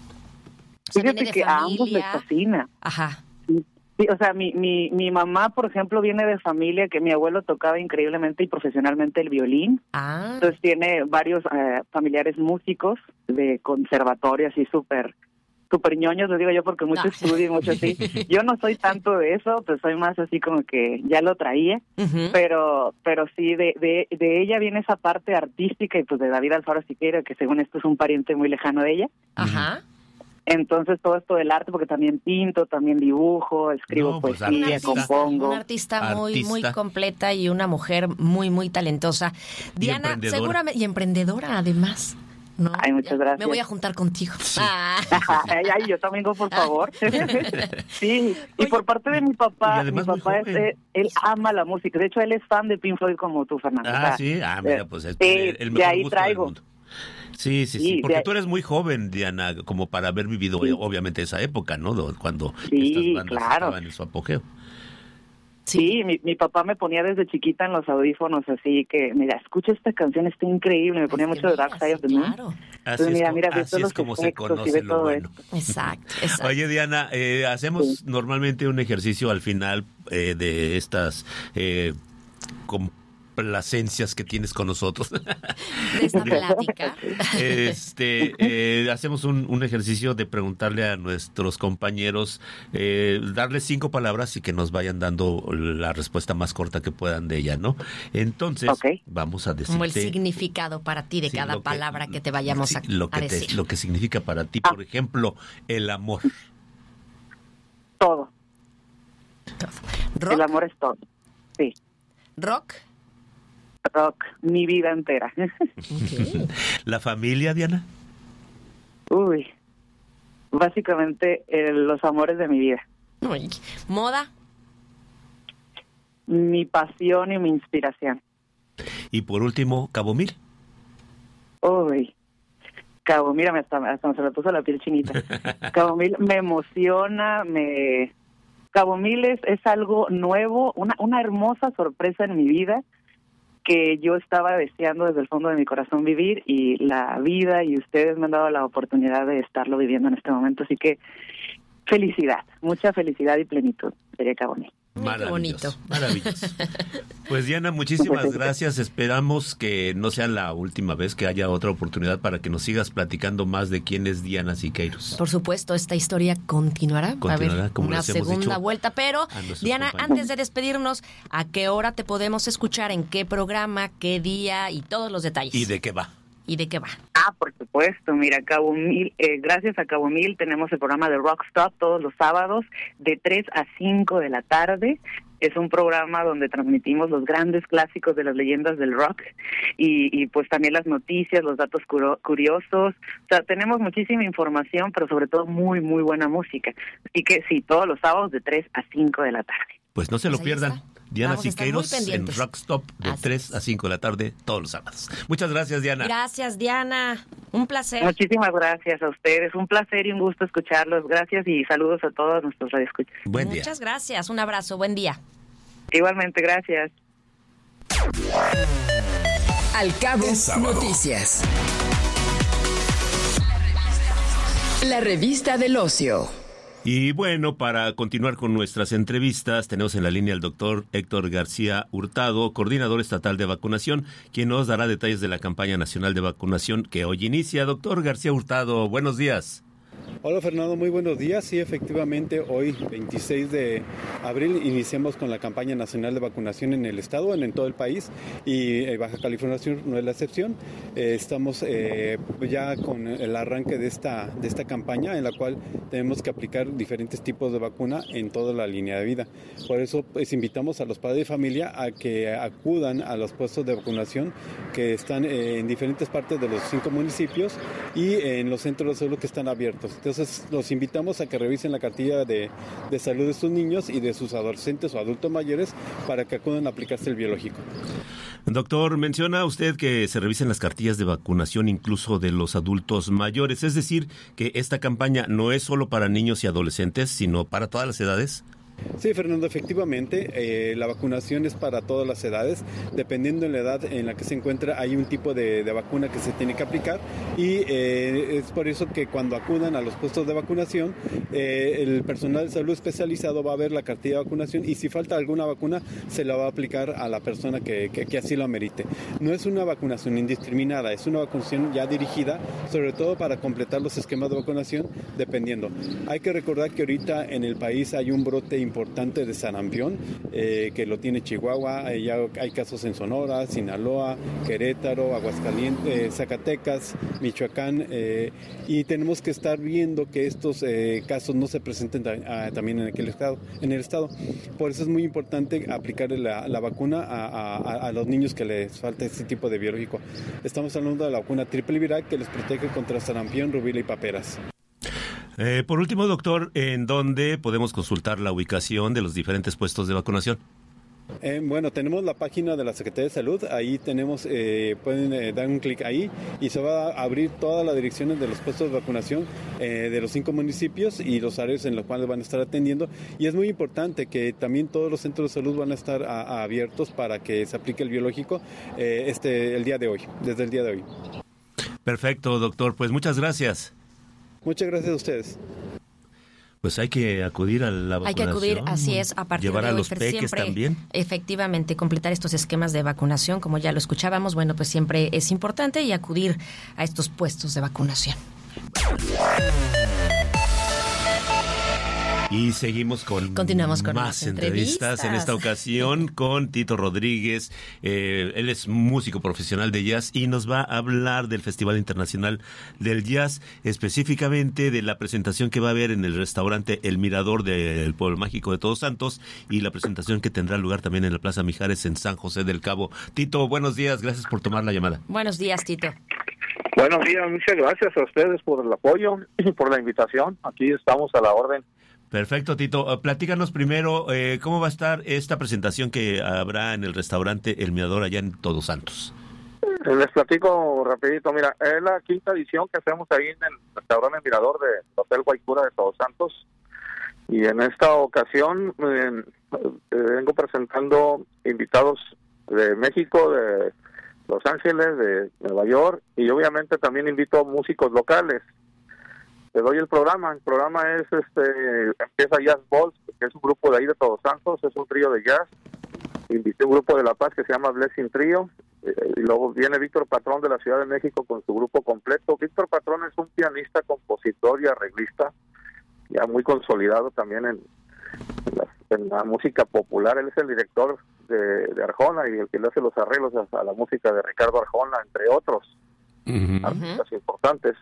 O sea, Fíjate que familia. a ambos les fascina. Ajá. Sí, o sea, mi, mi, mi mamá, por ejemplo, viene de familia que mi abuelo tocaba increíblemente y profesionalmente el violín. Ah. Entonces tiene varios eh, familiares músicos de conservatorio, así súper súper ñoños, les digo yo, porque mucho ah. estudio y mucho así. Yo no soy tanto de eso, pues soy más así como que ya lo traía, uh-huh. pero pero sí, de, de de ella viene esa parte artística y pues de David Alfaro Siqueira, que según esto es un pariente muy lejano de ella. Ajá. Entonces todo esto del arte, porque también pinto, también dibujo, escribo no, pues poesía, artista, compongo. Una artista muy artista. muy completa y una mujer muy muy talentosa. Diana, y seguramente y emprendedora además. No, ay, muchas gracias. Me voy a juntar contigo. Sí. Ah. Ay, ay, yo también, por favor. Sí, y por parte de mi papá, mi papá es, eh, él ama la música. De hecho, él es fan de Pink Floyd como tú, Fernando. Ah, o sea, sí, ah, mira, pues es sí, el mejor de ahí gusto traigo. del mundo. Sí, sí, sí, sí, porque tú eres muy joven, Diana, como para haber vivido sí. obviamente esa época, ¿no? Cuando sí, estas bandas claro. estaban en su apogeo. Sí, sí mi, mi papá me ponía desde chiquita en los audífonos, así que, mira, escucha esta canción, está increíble, me ponía es mucho de Dark Side of the Moon. Claro. Así Entonces, mira, es, mira, así es como se conoce lo bueno. Exacto, exacto. Oye, Diana, eh, hacemos sí. normalmente un ejercicio al final eh, de estas eh, complacencias que tienes con nosotros. De esta plática. Este, eh, hacemos un, un ejercicio de preguntarle a nuestros compañeros, eh, darles cinco palabras y que nos vayan dando la respuesta más corta que puedan de ella, ¿no? Entonces, okay. vamos a decirte... Como el significado para ti de sí, cada que, palabra que te vayamos a, lo que a decir. Te, lo que significa para ti, por ejemplo, el amor. Todo. Todo. ¿Rock? El amor es todo, sí. ¿Rock? Rock, mi vida entera. Okay. ¿La familia, Diana? Uy, básicamente eh, los amores de mi vida. Uy. ¿Moda? Mi pasión y mi inspiración. Y por último, Cabo Mil. Uy, Cabo Mil, hasta, hasta se me puso la piel chinita. Cabo Mil me emociona, me... Cabo Mil es, es algo nuevo, una, una hermosa sorpresa en mi vida, que yo estaba deseando desde el fondo de mi corazón vivir, y la vida y ustedes me han dado la oportunidad de estarlo viviendo en este momento, así que felicidad, mucha felicidad y plenitud sería Cabo Mil. Maravilloso, maravilloso. Pues Diana, muchísimas gracias. Esperamos que no sea la última vez, que haya otra oportunidad para que nos sigas platicando más de quién es Diana Siqueiros. Por supuesto, esta historia continuará. Continuará, Va a haber como una segunda vuelta, pero Diana, antes de despedirnos, ¿a qué hora te podemos escuchar? ¿En qué programa? ¿Qué día? Y todos los detalles. ¿Y de qué va? ¿Y de qué va? Ah, por supuesto, mira, Cabo Mil, eh, gracias a Cabo Mil tenemos el programa de Rock Stop todos los sábados de tres a cinco de la tarde. Es un programa donde transmitimos los grandes clásicos de las leyendas del rock y, y pues también las noticias, los datos curo- curiosos. O sea, tenemos muchísima información, pero sobre todo muy, muy buena música. Así que sí, todos los sábados de tres a cinco de la tarde. Pues no se lo pues pierdan. Está. Diana Vamos Siqueiros en Rockstop de Así tres a cinco de la tarde todos los sábados. Muchas gracias, Diana. Gracias, Diana. Un placer. Muchísimas gracias a ustedes. Un placer y un gusto escucharlos. Gracias y saludos a todos nuestros radioescuchas. Buen día. Muchas gracias. Un abrazo. Buen día. Igualmente, gracias. Al Cabo Noticias. La revista del ocio. Y bueno, para continuar con nuestras entrevistas, tenemos en la línea al doctor Héctor García Hurtado, coordinador estatal de vacunación, quien nos dará detalles de la campaña nacional de vacunación que hoy inicia. Doctor García Hurtado, buenos días. Hola Fernando, muy buenos días. Sí, efectivamente, hoy veintiséis de abril iniciamos con la campaña nacional de vacunación en el estado, en, en todo el país, y eh, Baja California Sur no es la excepción. Eh, estamos eh, ya con el arranque de esta, de esta campaña en la cual tenemos que aplicar diferentes tipos de vacuna en toda la línea de vida. Por eso pues, invitamos a los padres de familia a que acudan a los puestos de vacunación que están eh, en diferentes partes de los cinco municipios y eh, en los centros de salud que están abiertos. Entonces los invitamos a que revisen la cartilla de, de salud de sus niños y de sus adolescentes o adultos mayores para que acudan a aplicarse el biológico. Doctor, menciona usted que se revisen las cartillas de vacunación incluso de los adultos mayores, es decir, que esta campaña no es solo para niños y adolescentes, sino para todas las edades. Sí, Fernando, efectivamente, eh, la vacunación es para todas las edades. Dependiendo de la edad en la que se encuentra, hay un tipo de, de vacuna que se tiene que aplicar y eh, es por eso que cuando acudan a los puestos de vacunación, eh, el personal de salud especializado va a ver la cartilla de vacunación y si falta alguna vacuna, se la va a aplicar a la persona que, que, que así lo amerite. No es una vacunación indiscriminada, es una vacunación ya dirigida, sobre todo para completar los esquemas de vacunación, dependiendo. Hay que recordar que ahorita en el país hay un brote importante de sarampión, eh, que lo tiene Chihuahua, eh, ya hay casos en Sonora, Sinaloa, Querétaro, Aguascalientes, eh, Zacatecas, Michoacán, eh, y tenemos que estar viendo que estos eh, casos no se presenten ta- a, también en aquel estado, en el estado. Por eso es muy importante aplicar la, la vacuna a, a, a los niños que les falta este tipo de biológico. Estamos hablando de la vacuna triple viral que les protege contra sarampión, rubila y paperas. Eh, por último, doctor, ¿en dónde podemos consultar la ubicación de los diferentes puestos de vacunación? Eh, bueno, tenemos la página de la Secretaría de Salud, ahí tenemos, eh, pueden eh, dar un clic ahí y se va a abrir todas las direcciones de los puestos de vacunación eh, de los cinco municipios y los áreas en los cuales van a estar atendiendo. Y es muy importante que también todos los centros de salud van a estar a, a abiertos para que se aplique el biológico eh, este el día de hoy, desde el día de hoy. Perfecto, doctor, pues muchas gracias. Muchas gracias a ustedes. Pues hay que acudir a la vacunación. Hay que acudir, así es, a partir Llevar de a hoy, los peques siempre, también. Efectivamente, completar estos esquemas de vacunación, como ya lo escuchábamos, bueno, pues siempre es importante y acudir a estos puestos de vacunación. Y seguimos con, Continuamos con más más entrevistas, entrevistas. en esta ocasión con Tito Rodríguez. Eh, él es músico profesional de jazz y nos va a hablar del Festival Internacional del Jazz, específicamente de la presentación que va a haber en el restaurante El Mirador del Pueblo Mágico de Todos Santos y la presentación que tendrá lugar también en la Plaza Mijares en San José del Cabo. Tito, buenos días, gracias por tomar la llamada. Buenos días, Tito. Buenos días, muchas gracias a ustedes por el apoyo y por la invitación. Aquí estamos a la orden. Perfecto, Tito. Uh, platícanos primero eh, cómo va a estar esta presentación que habrá en el restaurante El Mirador allá en Todos Santos. Les platico rapidito. Mira, es la quinta edición que hacemos ahí en el restaurante El Mirador del Hotel Guaycura de Todos Santos. Y en esta ocasión eh, eh, vengo presentando invitados de México, de Los Ángeles, de Nueva York, y obviamente también invito músicos locales. Te doy el programa. El programa es, este, empieza Jazz Balls, que es un grupo de ahí de Todos Santos, es un trío de jazz. Invité un grupo de La Paz que se llama Blessing Trio, eh, y luego viene Víctor Patrón de la Ciudad de México con su grupo completo. Víctor Patrón es un pianista, compositor y arreglista, ya muy consolidado también en, en, la, en la música popular. Él es el director de, de Arjona y el que le hace los arreglos a, a la música de Ricardo Arjona, entre otros uh-huh. artistas importantes.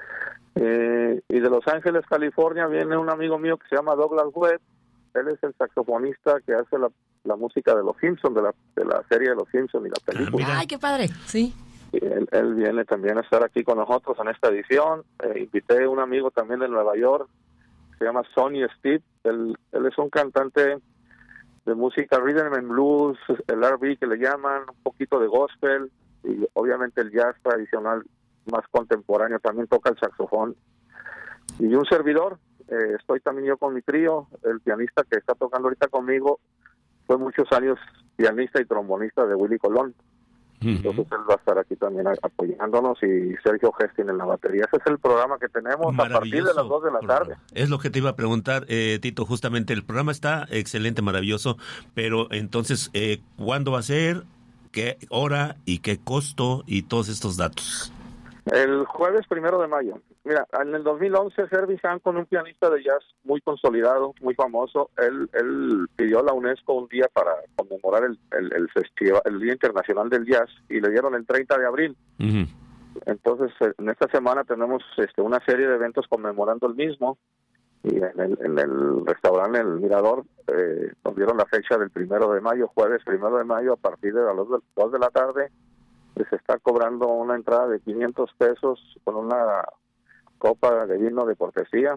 Eh, y de Los Ángeles, California, viene un amigo mío que se llama Douglas Webb. Él es el saxofonista que hace la, la música de Los Simpsons, de la, de la serie de Los Simpsons y la película. ¡Ay, qué padre! Sí. Y él, él viene también a estar aquí con nosotros en esta edición. Eh, invité a un amigo también de Nueva York, se llama Sonny Steve. Él, él es un cantante de música rhythm and blues, el R and B que le llaman, un poquito de gospel y obviamente el jazz tradicional más contemporáneo, también toca el saxofón. Y un servidor, eh, estoy también yo con mi trío, el pianista que está tocando ahorita conmigo fue muchos años pianista y trombonista de Willy Colón. Uh-huh. Entonces él va a estar aquí también apoyándonos, y Sergio Gestin en la batería. Ese es el programa que tenemos a partir de las dos de la tarde. Es lo que te iba a preguntar, eh, Tito, justamente el programa está excelente, maravilloso, pero entonces, eh, ¿cuándo va a ser? ¿Qué hora y qué costo y todos estos datos? El jueves primero de mayo, mira, en el dos mil once Herbie Hancock, un pianista de jazz muy consolidado, muy famoso, él, él pidió a la UNESCO un día para conmemorar el, el, el festival, el Día Internacional del Jazz, y le dieron el treinta de abril. Uh-huh. Entonces, en esta semana tenemos este, una serie de eventos conmemorando el mismo, y en el, en el restaurante El Mirador eh, nos dieron la fecha del primero de mayo, jueves primero de mayo, a partir de las dos de la tarde, se está cobrando una entrada de quinientos pesos con una copa de vino de cortesía,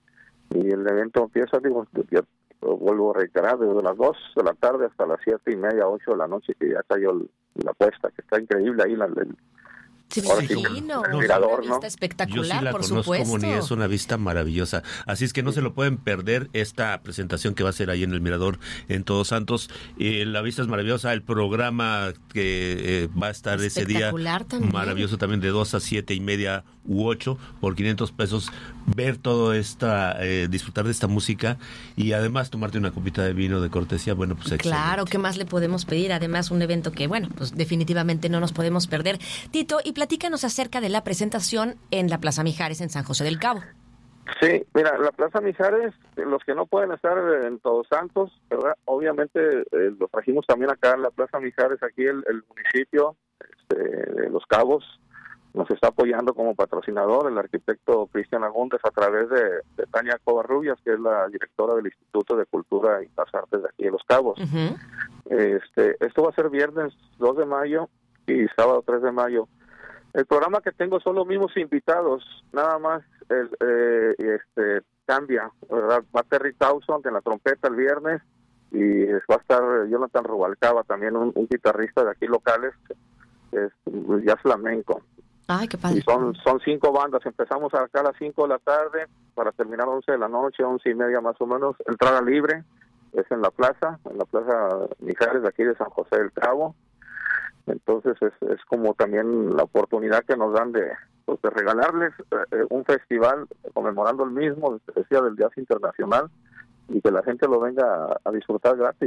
y el evento empieza, digo, yo vuelvo a reiterar, desde las dos de la tarde hasta las siete y media, ocho de la noche, que ya cayó la apuesta, que está increíble ahí la, el, Sí, sí, no, el mirador, una ¿no? vista espectacular, Yo sí la por conozco supuesto. como ni es una vista maravillosa. Así es que no se lo pueden perder esta presentación que va a ser ahí en el Mirador en Todos Santos. Eh, la vista es maravillosa, el programa que eh, va a estar ese día también. maravilloso también, de dos a siete y media u ocho por quinientos pesos, ver todo esta, eh, disfrutar de esta música y además tomarte una copita de vino de cortesía. Bueno, pues excelente. Claro, ¿qué más le podemos pedir? Además, un evento que, bueno, pues definitivamente no nos podemos perder. Tito, y platícanos acerca de la presentación en la Plaza Mijares en San José del Cabo. Sí, mira, la Plaza Mijares, los que no pueden estar en Todos Santos, ¿verdad? Obviamente eh, lo trajimos también acá en la Plaza Mijares, aquí el, el municipio este, de Los Cabos nos está apoyando como patrocinador, el arquitecto Cristian Agúndez, a través de, de Tania Covarrubias, que es la directora del Instituto de Cultura y las Artes de aquí de Los Cabos. Uh-huh. Este, esto va a ser viernes dos de mayo y sábado tres de mayo. El programa que tengo son los mismos invitados, nada más el, eh, este cambia, ¿verdad? Va Terry Towson en la trompeta el viernes, y va a estar Jonathan Rubalcaba, también un, un guitarrista de aquí locales, es jazz flamenco. Ay, qué padre. Y son, son cinco bandas, empezamos acá a las cinco de la tarde para terminar a once de la noche, once y media más o menos, entrada libre, es en la plaza, en la Plaza Mijares de aquí de San José del Cabo. Entonces es, es como también la oportunidad que nos dan de, pues, de regalarles eh, un festival conmemorando el mismo, decía, del Jazz Internacional, y que la gente lo venga a, a disfrutar gratis.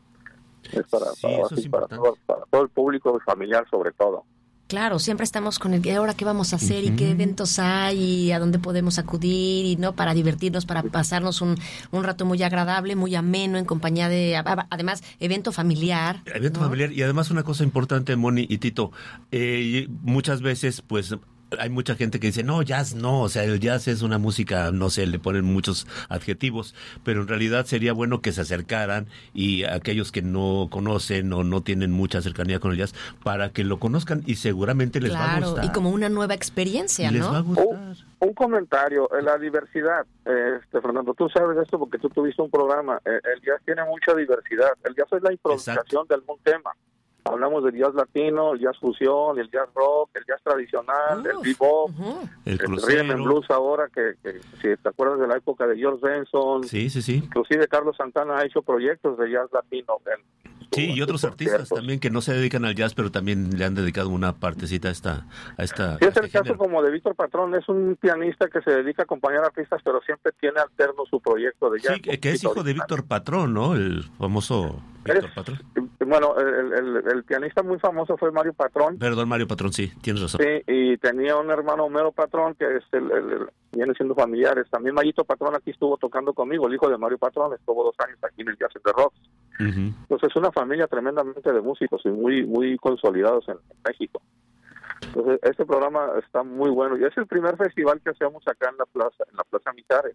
Es para, sí, para, eso así, es para, todo, para todo el público familiar sobre todo. Claro, siempre estamos con el ahora qué vamos a hacer uh-huh. y qué eventos hay y a dónde podemos acudir, y no, para divertirnos, para pasarnos un, un rato muy agradable, muy ameno, en compañía de, además, evento familiar. Evento ¿no? familiar, y además una cosa importante, Moni y Tito, eh, muchas veces, pues, hay mucha gente que dice, no, jazz no, o sea, el jazz es una música, no sé, le ponen muchos adjetivos, pero en realidad sería bueno que se acercaran, y aquellos que no conocen o no tienen mucha cercanía con el jazz, para que lo conozcan, y seguramente les claro, va a gustar. Y como una nueva experiencia, les ¿no? Va a gustar. Un, un comentario, la diversidad, este Fernando, tú sabes esto porque tú tuviste un programa, el jazz tiene mucha diversidad, el jazz es la improvisación Exacto. de algún tema. Hablamos del jazz latino, el jazz fusión, el jazz rock, el jazz tradicional, Uf, el bebop, uh-huh. el, el rhythm and blues ahora, que, que si te acuerdas de la época de George Benson, sí, sí, sí. Inclusive Carlos Santana ha hecho proyectos de jazz latino. En, Sí, y otros artistas también que no se dedican al jazz, pero también le han dedicado una partecita a esta... A esta sí, es a el este caso género. como de Víctor Patrón, es un pianista que se dedica a acompañar artistas, pero siempre tiene alterno su proyecto de jazz. Sí, que es hijo de Víctor Patrón, ¿no? El famoso Víctor es, Patrón. Bueno, el, el, el pianista muy famoso fue Mario Patrón. Perdón, Mario Patrón, sí, tienes razón. Sí, y tenía un hermano Homero Patrón, que es el, el, el viene siendo familiares. También Mayito Patrón aquí estuvo tocando conmigo, el hijo de Mario Patrón, estuvo dos años aquí en el Jazz de Rocks. Uh-huh. Entonces es una familia tremendamente de músicos y muy muy consolidados en, en México. Entonces este programa está muy bueno y es el primer festival que hacemos acá en la plaza, en la Plaza Mijares.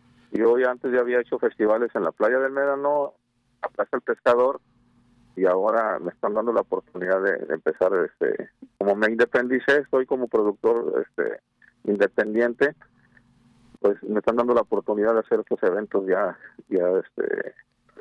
Yo ya antes ya había hecho festivales en la Playa del Médano, la Plaza del Pescador, y ahora me están dando la oportunidad de, de empezar, este, como me independicé, estoy como productor este independiente, pues me están dando la oportunidad de hacer estos eventos ya ya este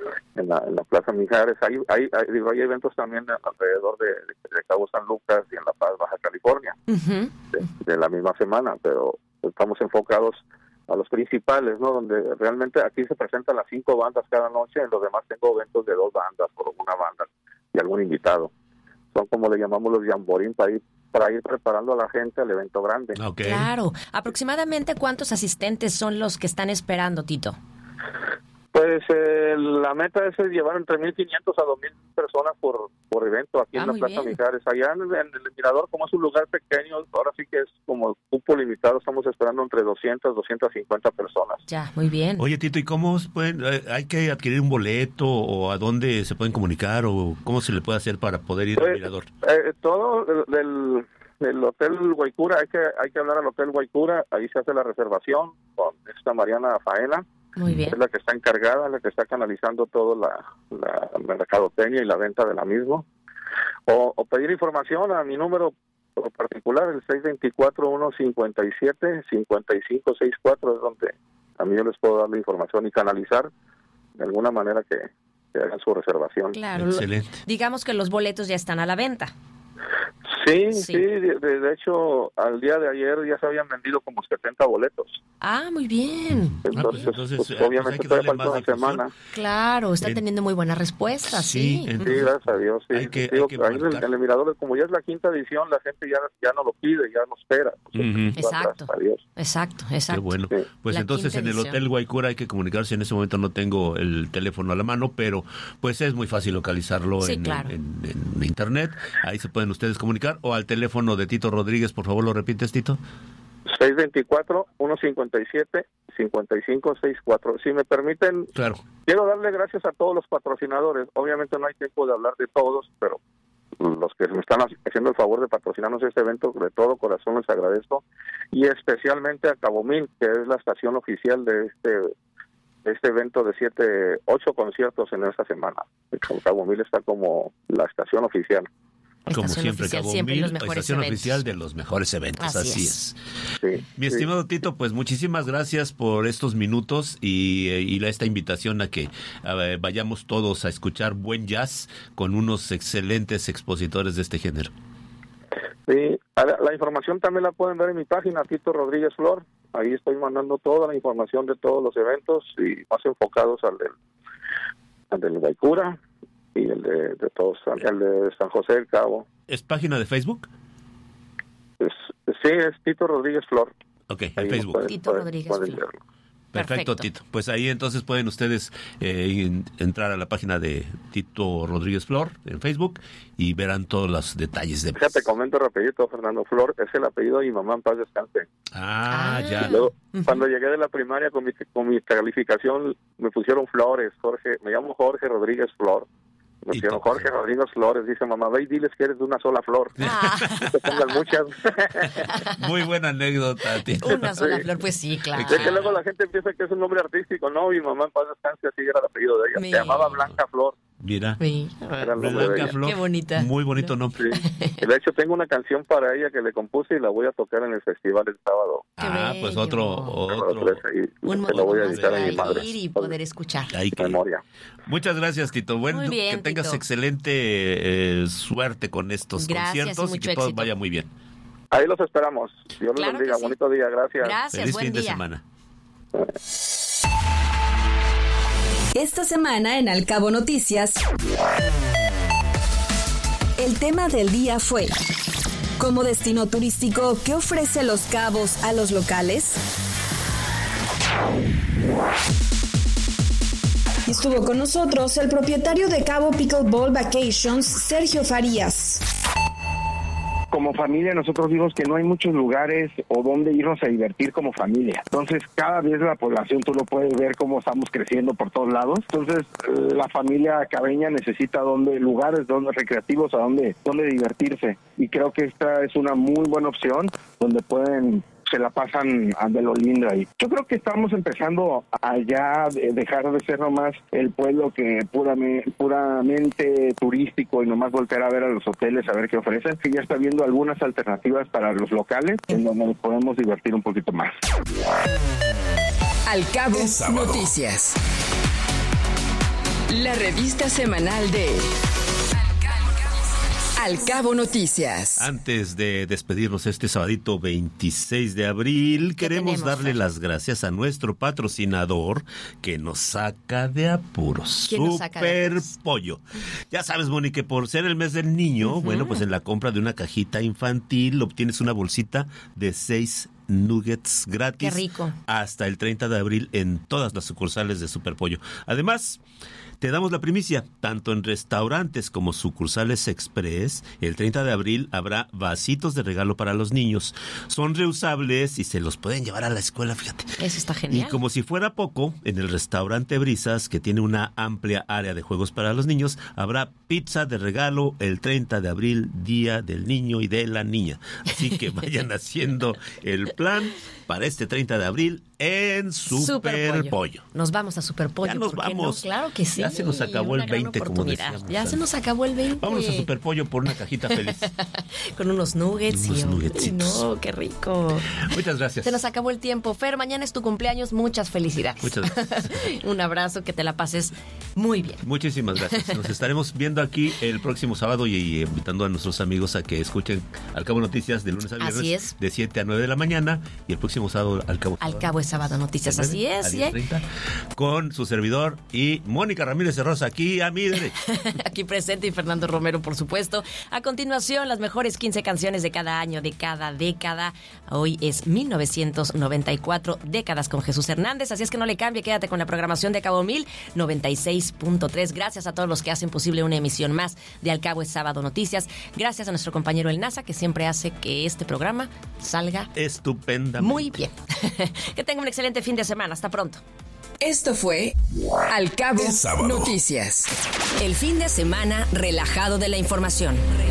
en la, en la Plaza Mijares. Hay, hay, hay, digo, hay eventos también alrededor de, de, de Cabo San Lucas y en La Paz, Baja California, uh-huh. de, de la misma semana, pero estamos enfocados a los principales, ¿no? Donde realmente aquí se presentan las cinco bandas cada noche, en los demás tengo eventos de dos bandas o una banda y algún invitado. Son como le llamamos los jamborín para ir, para ir preparando a la gente al evento grande. Okay. Claro. ¿Aproximadamente cuántos asistentes son los que están esperando, Tito? Pues eh, la meta es llevar entre mil quinientos a dos mil personas por, por evento aquí Ah, en la muy Plaza bien. Mijares. Allá en, en el Mirador, como es un lugar pequeño, ahora sí que es como cupo limitado, estamos esperando entre doscientas, doscientas cincuenta personas. Ya, muy bien. Oye, Tito, ¿y cómo se pueden, eh, hay que adquirir un boleto o a dónde se pueden comunicar o cómo se le puede hacer para poder ir al Pues, Mirador? eh, todo del, del, del Hotel Guaycura, hay que, hay que hablar al Hotel Guaycura, ahí se hace la reservación con esta Mariana Faena. Muy bien. Es la que está encargada, la que está canalizando toda la, la mercadotecnia y la venta de la misma. O, o pedir información a mi número particular, el seis dos cuatro, uno cinco siete, cinco cinco seis cuatro, es donde a mí yo les puedo dar la información y canalizar de alguna manera que, que hagan su reservación. Claro. Excelente. Digamos que los boletos ya están a la venta. Sí, Sí. sí, de, de- de hecho, al día de ayer ya se habían vendido como setenta boletos. Ah, muy bien. Entonces, entonces, pues, eh, pues obviamente hay que todavía darle falta más una difusión. semana. Claro, está En- teniendo muy buenas respuestas, Sí, sí. en- Sí, gracias a Dios. Sí. Hay que- Digo, hay que ahí en el, marcar. en el Mirador, como ya es la quinta edición, la gente ya, ya no lo pide, ya no espera. Ujú. Exacto. Gracias a Dios. Exacto, exacto. Qué bueno. Pues La entonces quinta en el edición. Hotel Guaycura hay que comunicarse. En ese momento no tengo el teléfono a la mano, pero pues es muy fácil localizarlo Sí, en, claro. en- en internet. Ahí se pueden ustedes comunicar. O al teléfono de Tito Rodríguez, por favor, ¿lo repites, Tito? seis dos cuatro, uno cinco siete, cinco cinco seis cuatro. Si me permiten, Claro. quiero darle gracias a todos los patrocinadores. Obviamente no hay tiempo de hablar de todos, pero los que me están haciendo el favor de patrocinarnos este evento, de todo corazón les agradezco. Y especialmente a Cabo Mil, que es la estación oficial de este de este evento de siete, ocho conciertos en esta semana. Cabo Mil está como la estación oficial. Como Estación siempre, oficial, Cabo siempre Mil, los mejores estación eventos. oficial de los mejores eventos. Así Así, es. es. Sí, Mi sí. estimado Tito, pues muchísimas gracias por estos minutos y, eh, y esta invitación a que eh, vayamos todos a escuchar buen jazz con unos excelentes expositores de este género. Sí, la, la información también la pueden ver en mi página, Tito Rodríguez Flor. Ahí estoy mandando toda la información de todos los eventos y más enfocados al del, al del Guaycura y el de, de todos, el de San José del Cabo. ¿Es página de Facebook? Es, sí, es Tito Rodríguez Flor. Ok, en Ahí Facebook. pueden- Tito pueden- Rodríguez pueden Flor. verlo. Perfecto, Perfecto. Tito. Pues ahí entonces pueden ustedes eh, en- entrar a la página de Tito Rodríguez Flor en Facebook y verán todos los detalles de... Fíjate, comento rapidito, Fernando Flor, es el apellido de mi mamá, en paz descanse. Ah, ya. Luego, cuando llegué de la primaria con mi, con mi calificación, me pusieron Flores, Jorge, me llamo Jorge Rodríguez Flor. Me pusieron Jorge Rodríguez Flores, dice mamá, ve y diles que eres de una sola flor. No te pongan muchas. Muy buena anécdota, Tito. Una sola Sí. flor, pues sí, claro. Es que luego la gente piensa que es un nombre artístico. No, mi mamá en paz descanse, así era el apellido de ella. Mira. Se llamaba Blanca Flor. Mira. Sí. Era el nombre de Blanca ella. Flor. Qué bonita. Muy bonito nombre. Sí. De hecho, tengo una canción para ella que le compuse y la voy a tocar en el festival el sábado. Ah, pues bello. otro, otro. Un Se lo voy a motivo más dedicar a mi para madre. ir y poder escuchar. Hay que- Memoria. Muchas gracias, Tito. Bueno, Muy bien, que tengas Tito. excelente eh, suerte con estos Gracias y conciertos y, mucho que todo éxito. vaya muy bien. Ahí los esperamos. Dios los Claro que bendiga. sí. Bonito día. Gracias. Gracias, Feliz buen fin de día. semana. Esta semana en Al Cabo Noticias, el tema del día fue: como destino turístico, ¿qué ofrece Los Cabos a los locales? Y estuvo con nosotros el propietario de Cabo Pickleball Vacations, Sergio Farías. Como familia, nosotros vimos que no hay muchos lugares o donde irnos a divertir como familia. Entonces, cada vez la población, tú lo puedes ver cómo estamos creciendo por todos lados. Entonces, eh, la familia cabeña necesita donde lugares donde recreativos a donde, donde divertirse. Y creo que esta es una muy buena opción donde pueden se la pasan de lo lindo ahí. Yo creo que estamos empezando a ya dejar de ser nomás el pueblo que puramente, puramente turístico y nomás voltear a ver a los hoteles a ver qué ofrecen, que ya está viendo algunas alternativas para los locales en donde nos podemos divertir un poquito más. Al Cabo Noticias. La revista semanal de Al Cabo Noticias. Antes de despedirnos este sabadito veintiséis de abril, queremos tenemos, darle Fer? las gracias a nuestro patrocinador que nos saca de apuros. ¿Quién nos saca de Super apuros? Pollo. Ya sabes, Moni, que por ser el mes del niño, Ujú. bueno, pues en la compra de una cajita infantil obtienes una bolsita de seis nuggets gratis. Qué rico. Hasta el treinta de abril en todas las sucursales de Superpollo. Además, te damos la primicia, tanto en restaurantes como sucursales express, el treinta de abril habrá vasitos de regalo para los niños. Son reusables y se los pueden llevar a la escuela, fíjate. Eso está genial. Y como si fuera poco, en el restaurante Brisas, que tiene una amplia área de juegos para los niños, habrá pizza de regalo el treinta de abril, Día del Niño y de la Niña. Así que vayan haciendo el plan para este treinta de abril en Superpollo. Super Nos vamos a Superpollo. Ya nos ¿por qué vamos. no? Claro que sí. Ya se nos acabó Una el gran veinte, como oportunidad. decíamos. Ya se nos acabó el veinte. Vámonos a Superpollo por una cajita feliz. Con unos nuggets. Unos y nuggetsitos. No, qué rico. Muchas gracias. Se nos acabó el tiempo. Fer, mañana es tu cumpleaños. Muchas felicidades. Muchas gracias. Un abrazo, que te la pases muy bien. Muchísimas gracias. Nos estaremos viendo aquí el próximo sábado y, y invitando a nuestros amigos a que escuchen Al Cabo Noticias de lunes a viernes. Así es. De siete a nueve de la mañana y el próximo sábado Al Cabo. Al Cabo es sábado noticias. Así es. ¿sí? Con su servidor y Mónica Ramírez de Rosa aquí a mi derecha. Aquí presente y Fernando Romero, por supuesto. A continuación, las mejores quince canciones de cada año, de cada década. Hoy es mil novecientos noventa y cuatro, décadas con Jesús Hernández. Así es que no le cambie, quédate con la programación de Cabo Mil noventa y seis punto tres. Gracias a todos los que hacen posible una emisión más de Al Cabo es Sábado Noticias. Gracias a nuestro compañero El NASA, que siempre hace que este programa salga estupendamente. Muy bien. Que tenga un excelente fin de semana. Hasta pronto. Esto fue Al Cabo Noticias. El fin de semana relajado de la información.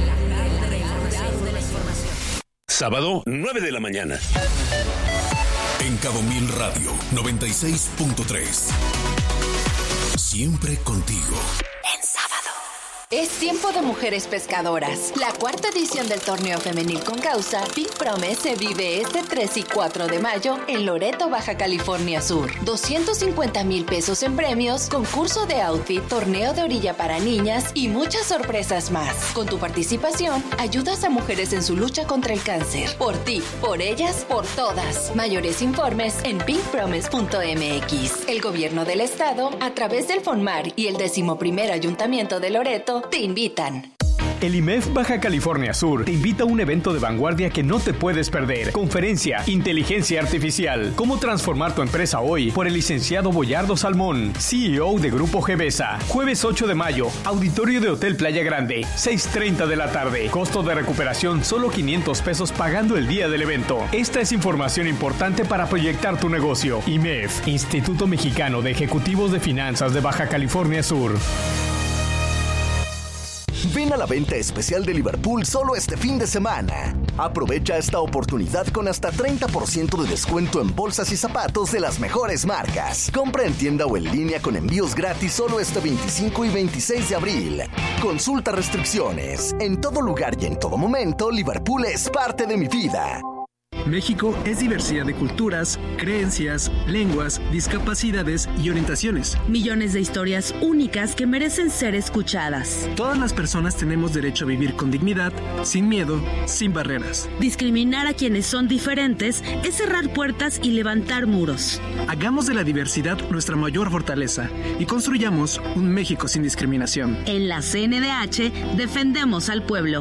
Sábado, nueve de la mañana. En Cabo Mil Radio, noventa y seis punto tres. Siempre contigo. En sábado. Es tiempo de mujeres pescadoras. La cuarta edición del torneo femenil con causa Pink Promise se vive este tres y cuatro de mayo en Loreto, Baja California Sur. doscientos cincuenta mil pesos en premios, concurso de outfit, torneo de orilla para niñas y muchas sorpresas más. Con tu participación, ayudas a mujeres en su lucha contra el cáncer. Por ti, por ellas, por todas. Mayores informes en pink promise punto m x. El gobierno del estado, a través del FONMAR y el decimoprimer ayuntamiento de Loreto, te invitan. El I M E F Baja California Sur te invita a un evento de vanguardia que no te puedes perder. Conferencia Inteligencia Artificial. ¿Cómo transformar tu empresa hoy? Por el licenciado Boyardo Salmón, C E O de Grupo Gebesa. Jueves ocho de mayo, auditorio de Hotel Playa Grande, seis treinta de la tarde. Costo de recuperación solo quinientos pesos pagando el día del evento. Esta es información importante para proyectar tu negocio. I M E F, Instituto Mexicano de Ejecutivos de Finanzas de Baja California Sur. Ven a la venta especial de Liverpool solo este fin de semana. Aprovecha esta oportunidad con hasta treinta por ciento de descuento en bolsas y zapatos de las mejores marcas. Compra en tienda o en línea con envíos gratis solo este veinticinco y veintiséis de abril. Consulta restricciones. En todo lugar y en todo momento, Liverpool es parte de mi vida. México es diversidad de culturas, creencias, lenguas, discapacidades y orientaciones. Millones de historias únicas que merecen ser escuchadas. Todas las personas tenemos derecho a vivir con dignidad, sin miedo, sin barreras. Discriminar a quienes son diferentes es cerrar puertas y levantar muros. Hagamos de la diversidad nuestra mayor fortaleza y construyamos un México sin discriminación. En la C N D H defendemos al pueblo.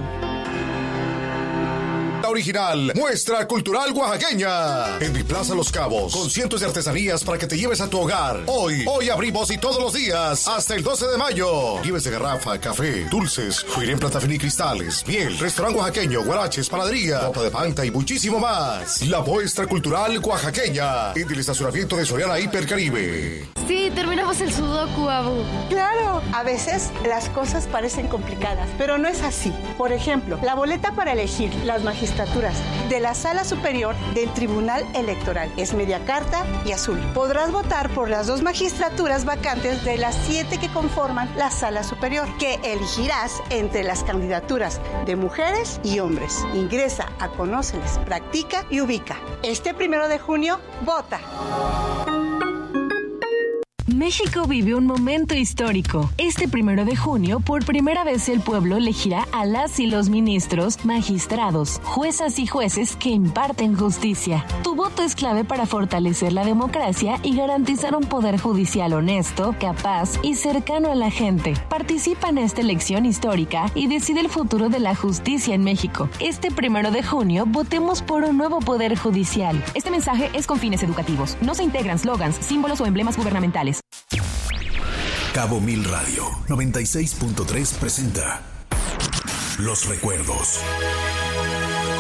Original, muestra cultural oaxaqueña. En mi Plaza Los Cabos, con cientos de artesanías para que te lleves a tu hogar. Hoy, hoy abrimos y todos los días, hasta el doce de mayo. Lleves de garrafa, café, dulces, juguería en plata fina y cristales, miel, restaurante oaxaqueño, guaraches, panadería, ropa de panta y muchísimo más. La muestra cultural oaxaqueña, en el estacionamiento de Soriana Hipercaribe. Sí, terminamos el sudoku, Abu. Claro, a veces las cosas parecen complicadas, pero no es así. Por ejemplo, la boleta para elegir las magistraturas de la Sala Superior del Tribunal Electoral es media carta y azul. Podrás votar por las dos magistraturas vacantes de las siete que conforman la Sala Superior, que elegirás entre las candidaturas de mujeres y hombres. Ingresa a Conóceles, practica y ubica. Este primero de junio, vota. México vive un momento histórico. Este primero de junio, por primera vez el pueblo elegirá a las y los ministros, magistrados, juezas y jueces que imparten justicia. Tu voto es clave para fortalecer la democracia y garantizar un poder judicial honesto, capaz y cercano a la gente. Participa en esta elección histórica y decide el futuro de la justicia en México. Este primero de junio, votemos por un nuevo poder judicial. Este mensaje es con fines educativos. No se integran slogans, símbolos o emblemas gubernamentales. Cabo Mil Radio noventa y seis punto tres presenta Los Recuerdos.